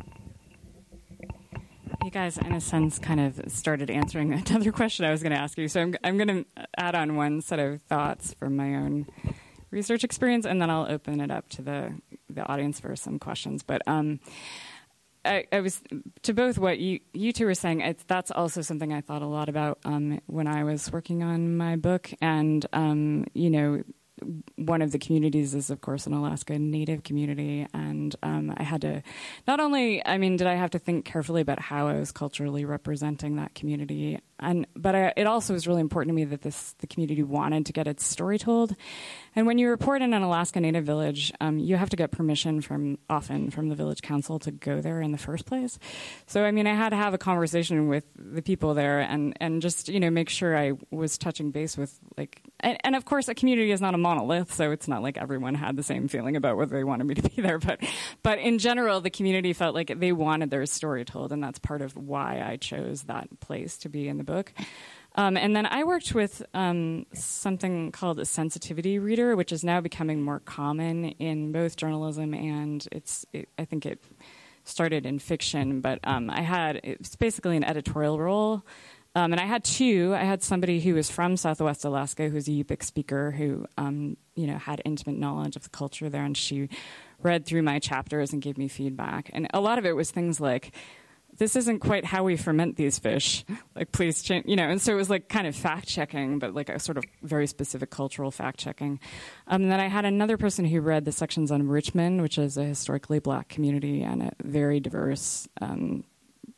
You guys, in a sense, kind of started answering another question I was going to ask you. So I'm going to add on one set of thoughts from my own research experience, and then I'll open it up to the audience for some questions. But I was, to both what you two were saying, that's also something I thought a lot about when I was working on my book. And, one of the communities is, of course, an Alaska Native community. And I had to not only, did I have to think carefully about how I was culturally representing that community, but it also was really important to me that the community wanted to get its story told. And when you report in an Alaska Native village, you have to get permission from the village council to go there in the first place. So, I had to have a conversation with the people there and just, make sure I was touching base with, and of course, a community is not a monolith, so it's not like everyone had the same feeling about whether they wanted me to be there. But in general, the community felt like they wanted their story told, and that's part of why I chose that place to be in the book. And then I worked with something called a sensitivity reader, which is now becoming more common in both journalism and I think it started in fiction. But it's basically an editorial role. And I had two. I had somebody who was from Southwest Alaska, who's a Yupik speaker, who had intimate knowledge of the culture there, and she read through my chapters and gave me feedback. And a lot of it was things like, this isn't quite how we ferment these fish. Please change, And so it was kind of fact checking, but a sort of very specific cultural fact checking. And then I had another person who read the sections on Richmond, which is a historically Black community and a very diverse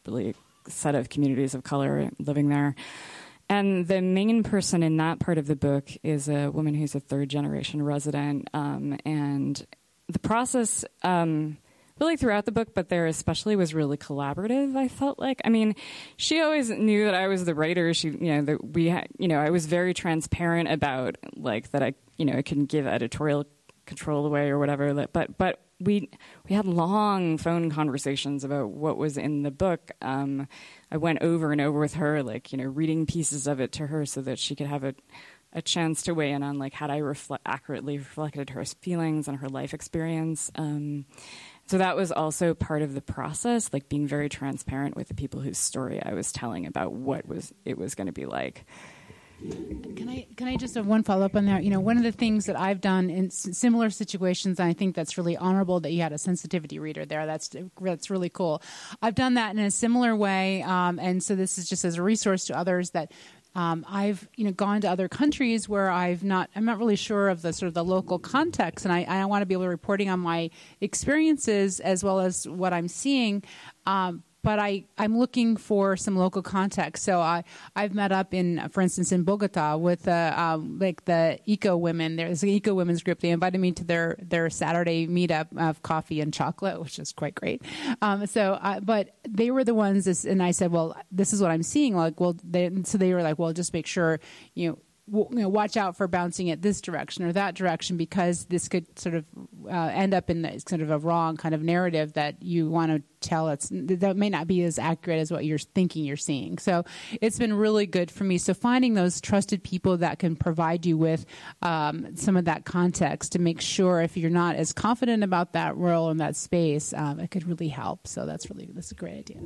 really set of communities of color living there. And the main person in that part of the book is a woman who's a third-generation resident. And the process, really throughout the book, but there especially, was really collaborative, I felt like. I mean, she always knew that I was the writer. She, that we had, I was very transparent about, like, that I couldn't give editorial control away or whatever. But we had long phone conversations about what was in the book. I went over and over with her, like, reading pieces of it to her so that she could have a chance to weigh in on, like, had I accurately reflected her feelings and her life experience. So that was also part of the process, like being very transparent with the people whose story I was telling about what it was going to be like. Can I just have one follow-up on that? One of the things that I've done in similar situations, and I think that's really honorable that you had a sensitivity reader there. That's really cool. I've done that in a similar way, and so this is just as a resource to others that I've gone to other countries where I'm not really sure of the sort of the local context, and I want to be able to reporting on my experiences as well as what I'm seeing. But I'm looking for some local context. So I've met up for instance, in Bogota with the Eco Women. There's an Eco Women's group. They invited me to their Saturday meetup of coffee and chocolate, which is quite great. But they were the ones, and I said, well, this is what I'm seeing. Like, well, so they were like, well, just make sure watch out for bouncing it this direction or that direction, because this could sort of end up in sort of a wrong kind of narrative that you want to tell. That may not be as accurate as what you're thinking you're seeing. So it's been really good for me. So finding those trusted people that can provide you with some of that context to make sure if you're not as confident about that role in that space, it could really help. So that's a great idea.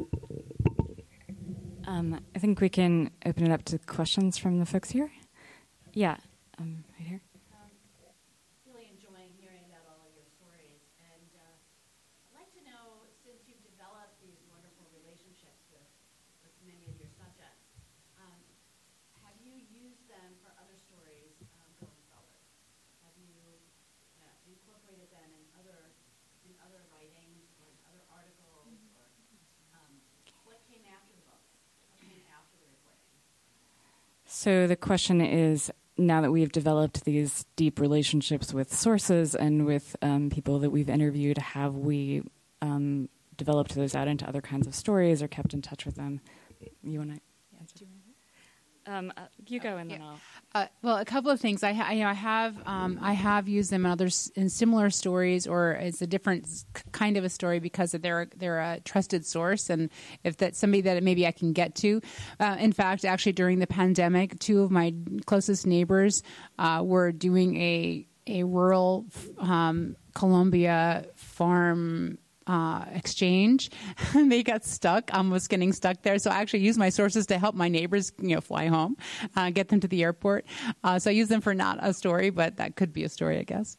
I think we can open it up to questions from the folks here. Yeah, right here. Really enjoying hearing about all of your stories, and I'd like to know, since you've developed these wonderful relationships with many of your subjects, have you used them for other stories going forward? Have you incorporated them in other writings or other articles, or what came after the book? What came after the reporting? So the question is, now that we've developed these deep relationships with sources and with people that we've interviewed, have we developed those out into other kinds of stories or kept in touch with them? You want to answer? You go, and then I'll. Well, a couple of things. I have used them in similar stories, or it's a different kind of a story because they're a trusted source, and if that's somebody that maybe I can get to. In fact, actually during the pandemic, two of my closest neighbors were doing a rural Colombia farm exchange. They got stuck, almost getting stuck there. So I actually used my sources to help my neighbors, fly home, get them to the airport. So I use them for not a story, but that could be a story, I guess.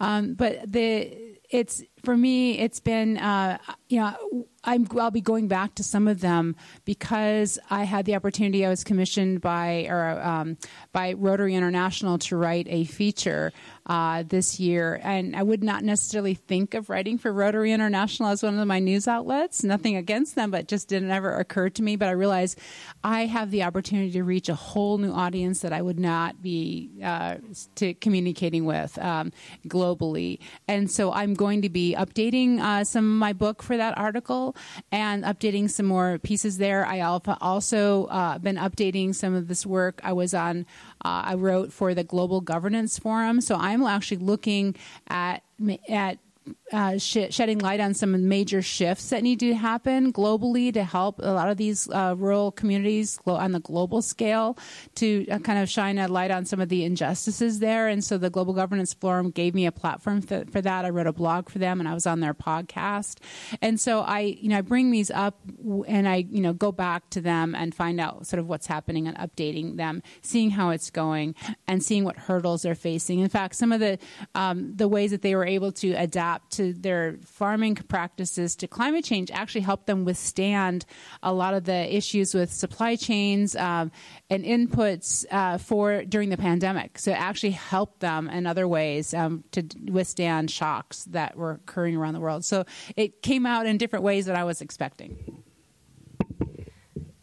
For me, it's been, I'll be going back to some of them because I had the opportunity. I was commissioned by Rotary International to write a feature this year, and I would not necessarily think of writing for Rotary International as one of my news outlets. Nothing against them, but just didn't ever occur to me. But I realized I have the opportunity to reach a whole new audience that I would not be communicating with globally, and so I'm going to be updating some of my book for that article and updating some more pieces there. I also been updating some of this work I was on. I wrote for the Global Governance Forum, so I'm actually looking at shedding light on some major shifts that need to happen globally to help a lot of these rural communities on the global scale, to kind of shine a light on some of the injustices there. And so the Global Governance Forum gave me a platform for that. I wrote a blog for them, and I was on their podcast. And so I bring these up, and I go back to them and find out sort of what's happening and updating them, seeing how it's going, and seeing what hurdles they're facing. In fact, some of the ways that they were able to adapt to their farming practices to climate change actually helped them withstand a lot of the issues with supply chains and inputs during the pandemic. So it actually helped them in other ways to withstand shocks that were occurring around the world. So it came out in different ways than I was expecting.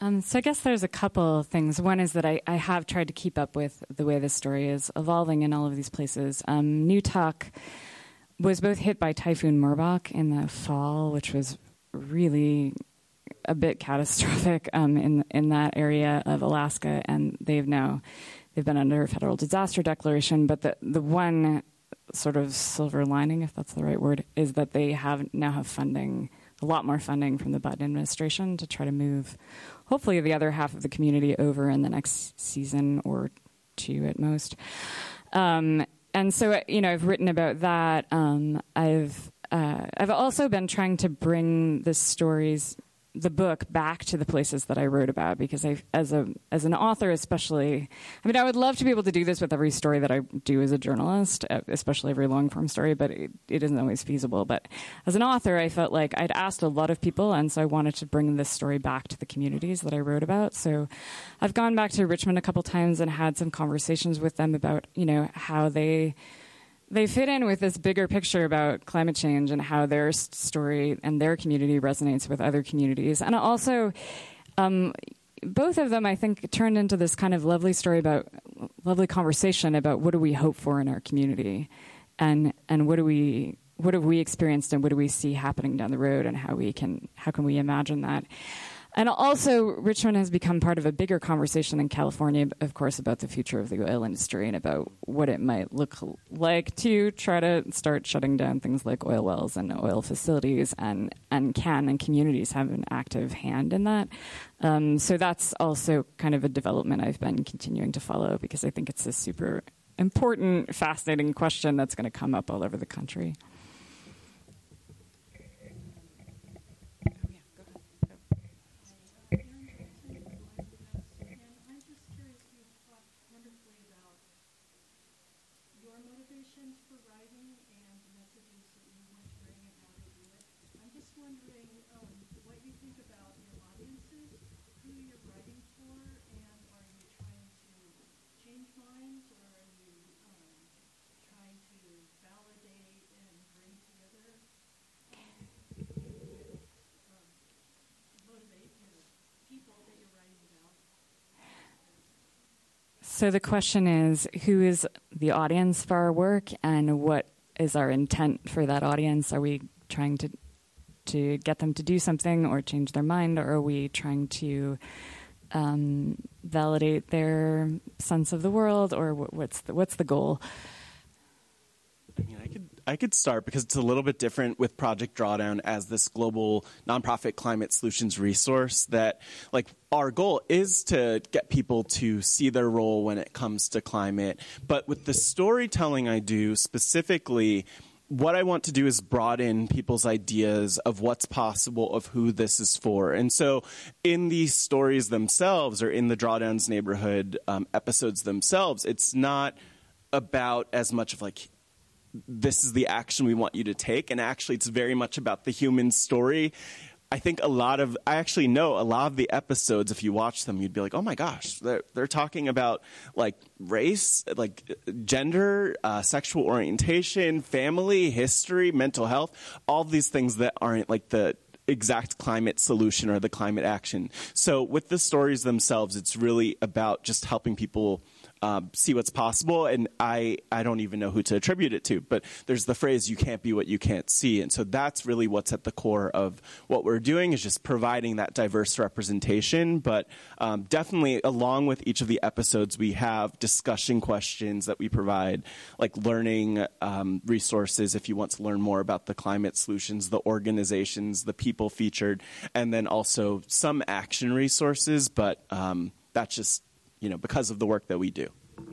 So I guess there's a couple of things. One is that I have tried to keep up with the way this story is evolving in all of these places. Newtok was both hit by Typhoon Merbok in the fall, which was really a bit catastrophic in that area of Alaska, and they've been under a federal disaster declaration. But the one sort of silver lining, if that's the right word, is that they now have funding, a lot more funding from the Biden administration to try to move, hopefully, the other half of the community over in the next season or two at most. And so, I've written about that. I've also been trying to bring the book back to the places that I wrote about, because as an author especially, I would love to be able to do this with every story that I do as a journalist, especially every long form story, but it isn't always feasible. But as an author, I felt like I'd asked a lot of people, and so I wanted to bring this story back to the communities that I wrote about. So I've gone back to Richmond a couple times and had some conversations with them about, how they fit in with this bigger picture about climate change and how their story and their community resonates with other communities. And also, both of them, I think, turned into this kind of lovely conversation about what do we hope for in our community, and what have we experienced, and what do we see happening down the road, and how can we imagine that. And also, Richmond has become part of a bigger conversation in California, of course, about the future of the oil industry and about what it might look like to try to start shutting down things like oil wells and oil facilities, and communities have an active hand in that. So that's also kind of a development I've been continuing to follow, because I think it's a super important, fascinating question that's going to come up all over the country. So the question is, who is the audience for our work, and what is our intent for that audience? Are we trying to get them to do something or change their mind, or are we trying to validate their sense of the world, or what's the goal? I could start, because it's a little bit different with Project Drawdown as this global nonprofit climate solutions resource that, our goal is to get people to see their role when it comes to climate. But with the storytelling I do specifically, what I want to do is broaden people's ideas of what's possible, of who this is for. And so in these stories themselves, or in the Drawdowns Neighborhood episodes themselves, it's not about as much of this is the action we want you to take. And actually, it's very much about the human story. I think I actually know a lot of the episodes, if you watch them, you'd be like, oh my gosh, they're talking about race, gender, sexual orientation, family, history, mental health, all of these things that aren't the exact climate solution or the climate action. So with the stories themselves, it's really about just helping people see what's possible. And I don't even know who to attribute it to, but there's the phrase, you can't be what you can't see. And so that's really what's at the core of what we're doing, is just providing that diverse representation. But definitely along with each of the episodes, we have discussion questions that we provide, learning resources if you want to learn more about the climate solutions, the organizations, the people featured, and then also some action resources. But that's just because of the work that we do.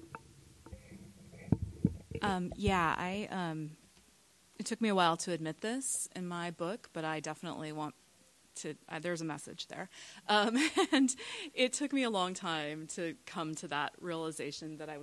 It took me a while to admit this in my book, but I definitely want to. There's a message there, and it took me a long time to come to that realization that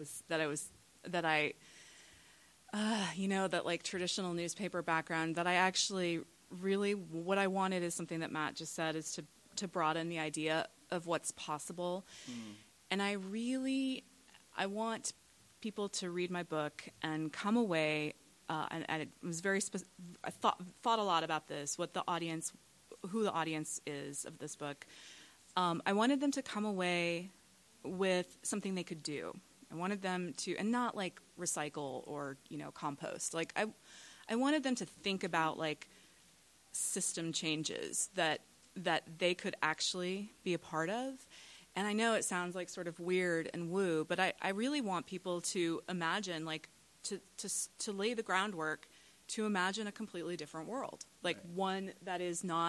traditional newspaper background, that I actually really, what I wanted is something that Matt just said, is to broaden the idea of what's possible. And I want people to read my book and come away, and it was very I thought a lot about this, who the audience is of this book, I wanted them to come away with something they could do. I wanted them to, and not like recycle or, compost. Like I wanted them to think about like system changes that they could actually be a part of. And I know it sounds like sort of weird and woo, but I really want people to imagine, like, to lay the groundwork to imagine a completely different world, like one that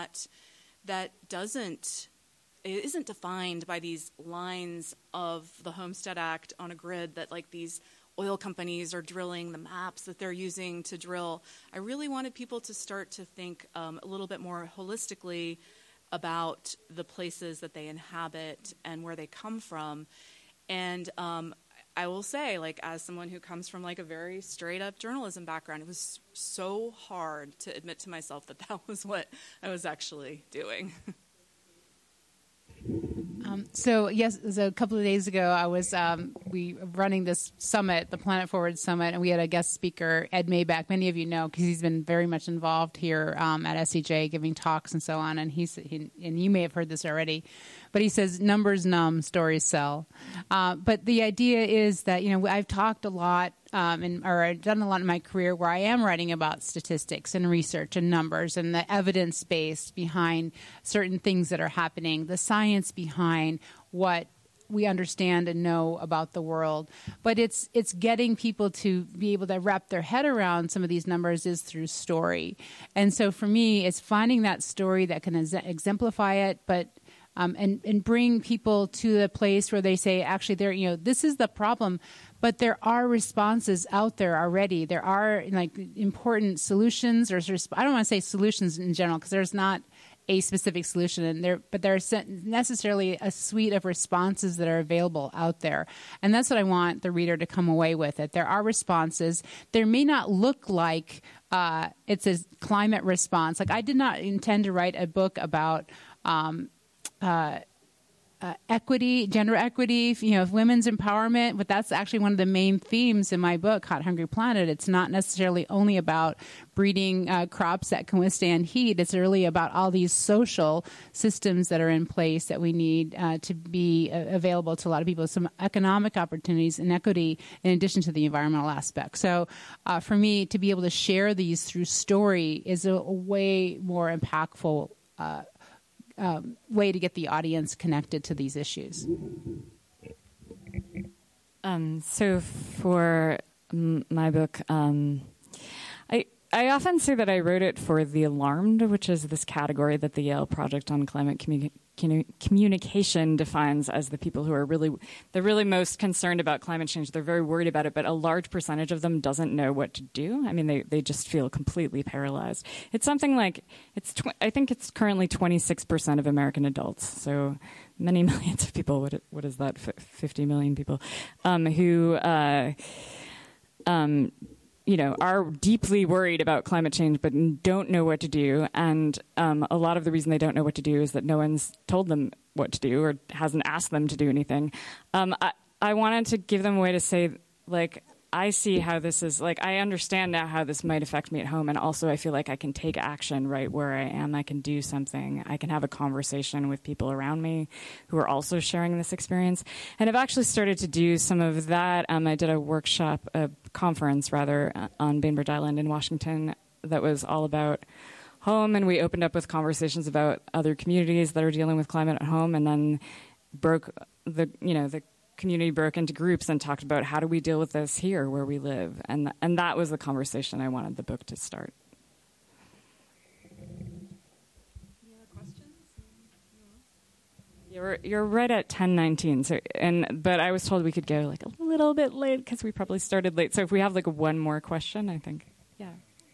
isn't defined by these lines of the Homestead Act on a grid that like these oil companies are drilling, the maps that they're using to drill. I really wanted people to start to think a little bit more holistically about the places that they inhabit and where they come from. And I will say, like, as someone who comes from like a very straight up journalism background, it was so hard to admit to myself that was what I was actually doing. So yes, a couple of days ago, I was we were running this summit, the Planet Forward Summit, and we had a guest speaker, Ed Maybach. Many of you know because he's been very much involved here at SCJ, giving talks and so on. And and you may have heard this already, but he says numbers numb, stories sell. But the idea is that I've talked a lot. Or I've done a lot in my career where I am writing about statistics and research and numbers and the evidence base behind certain things that are happening, the science behind what we understand and know about the world. But it's getting people to be able to wrap their head around some of these numbers is through story. And so for me, it's finding that story that can exemplify it, but and bring people to the place where they say, actually, this is the problem, but there are responses out there already. There are like important solutions, or I don't want to say solutions in general because there's not a specific solution in there, but there's necessarily a suite of responses that are available out there. And that's what I want the reader to come away with. That there are responses. There may not look like it's a climate response. Like I did not intend to write a book about equity, gender equity, women's empowerment, but that's actually one of the main themes in my book, Hot Hungry Planet. It's not necessarily only about breeding crops that can withstand heat. It's really about all these social systems that are in place that we need to be available to a lot of people, some economic opportunities and equity in addition to the environmental aspect. So for me, to be able to share these through story is a way more impactful way to get the audience connected to these issues. So for my book, I often say that I wrote it for the alarmed, which is this category that the Yale Project on Climate Communication defines as the people who are really most concerned about climate change. They're very worried about it, but a large percentage of them doesn't know what to do. I mean, they just feel completely paralyzed. It's something like I think it's currently 26% of American adults. So many millions of people. What is that? 50 million people who. Are deeply worried about climate change but don't know what to do. And a lot of the reason they don't know what to do is that no one's told them what to do or hasn't asked them to do anything. I wanted to give them a way to say, like, I see how this is, like, I understand now how this might affect me at home, and also I feel like I can take action right where I am. I can do something. I can have a conversation with people around me who are also sharing this experience. And I've actually started to do some of that. I did a conference, on Bainbridge Island in Washington that was all about home, and we opened up with conversations about other communities that are dealing with climate at home, and then the community broke into groups and talked about how do we deal with this here where we live, and that was the conversation I wanted the book to start. Any other questions? You're right at 10:19. So but I was told we could go like a little bit late because we probably started late. So if we have like one more question, I think. Yeah.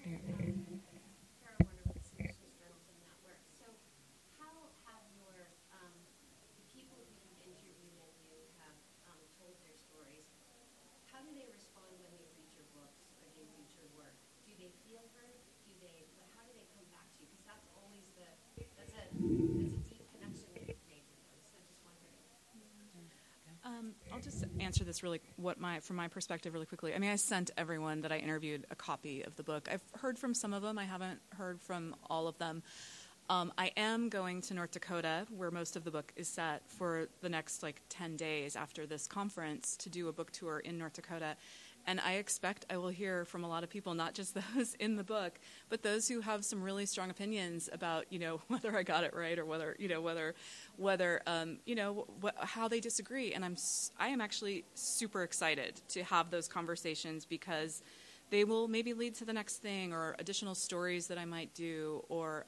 I'll just answer this from my perspective really quickly. I mean, I sent everyone that I interviewed a copy of the book. I've heard from some of them. I haven't heard from all of them. I am going to North Dakota, where most of the book is set, for the next 10 days after this conference to do a book tour in North Dakota. And I expect I will hear from a lot of people, not just those in the book, but those who have some really strong opinions about, whether I got it right or whether how they disagree. And I am actually super excited to have those conversations, because they will maybe lead to the next thing or additional stories that I might do, or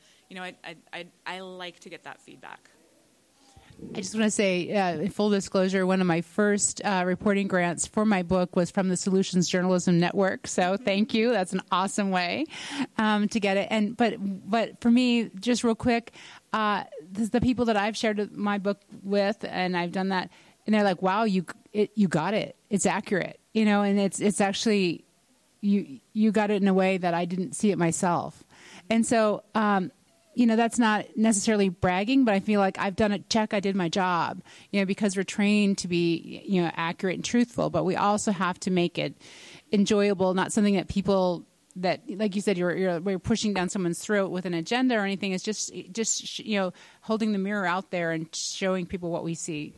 I like to get that feedback. I just want to say, in full disclosure, one of my first reporting grants for my book was from the Solutions Journalism Network. So thank you. That's an awesome way to get it. But for me, just real quick, the people that I've shared my book with, and I've done that, and they're like, "Wow, you got it. It's accurate." And it's actually you got it in a way that I didn't see it myself, and so. That's not necessarily bragging, but I feel like I've done a check. I did my job, because we're trained to be, accurate and truthful, but we also have to make it enjoyable, not something that people that, like you said, we're pushing down someone's throat with an agenda or anything. It's just holding the mirror out there and showing people what we see.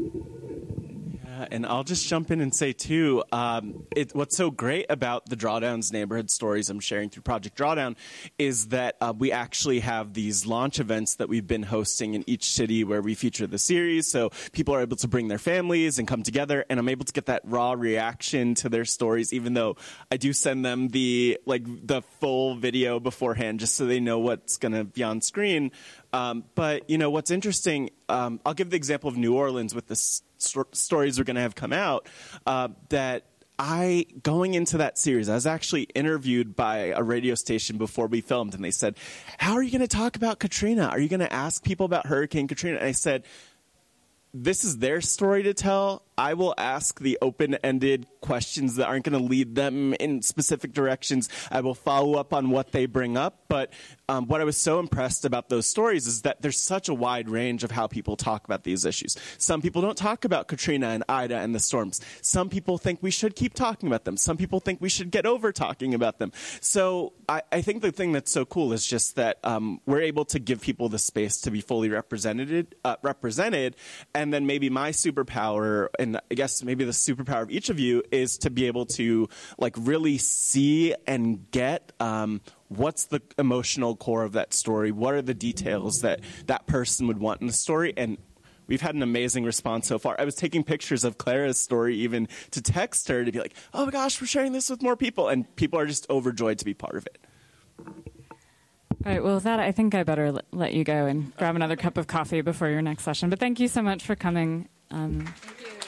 And I'll just jump in and say, too, what's so great about the Drawdowns neighborhood stories I'm sharing through Project Drawdown is that we actually have these launch events that we've been hosting in each city where we feature the series. So people are able to bring their families and come together, and I'm able to get that raw reaction to their stories, even though I do send them the full video beforehand just so they know what's going to be on screen. But, what's interesting, I'll give the example of New Orleans with the stories we're going to have come out, that going into that series, I was actually interviewed by a radio station before we filmed, and they said, "How are you going to talk about Katrina? Are you going to ask people about Hurricane Katrina?" And I said, this is their story to tell. I will ask the open-ended questions that aren't going to lead them in specific directions. I will follow up on what they bring up. But what I was so impressed about those stories is that there's such a wide range of how people talk about these issues. Some people don't talk about Katrina and Ida and the storms. Some people think we should keep talking about them. Some people think we should get over talking about them. So I think the thing that's so cool is just that we're able to give people the space to be fully represented, and then maybe my superpower, and I guess maybe the superpower of each of you, is to be able to really see and get what's the emotional core of that story, what are the details that person would want in the story. And we've had an amazing response so far. I was taking pictures of Clara's story even to text her to be like, "Oh my gosh, we're sharing this with more people," and people are just overjoyed to be part of it. All right, well, with that, I think I better let you go and grab another cup of coffee before your next session. But thank you so much for coming. Thank you.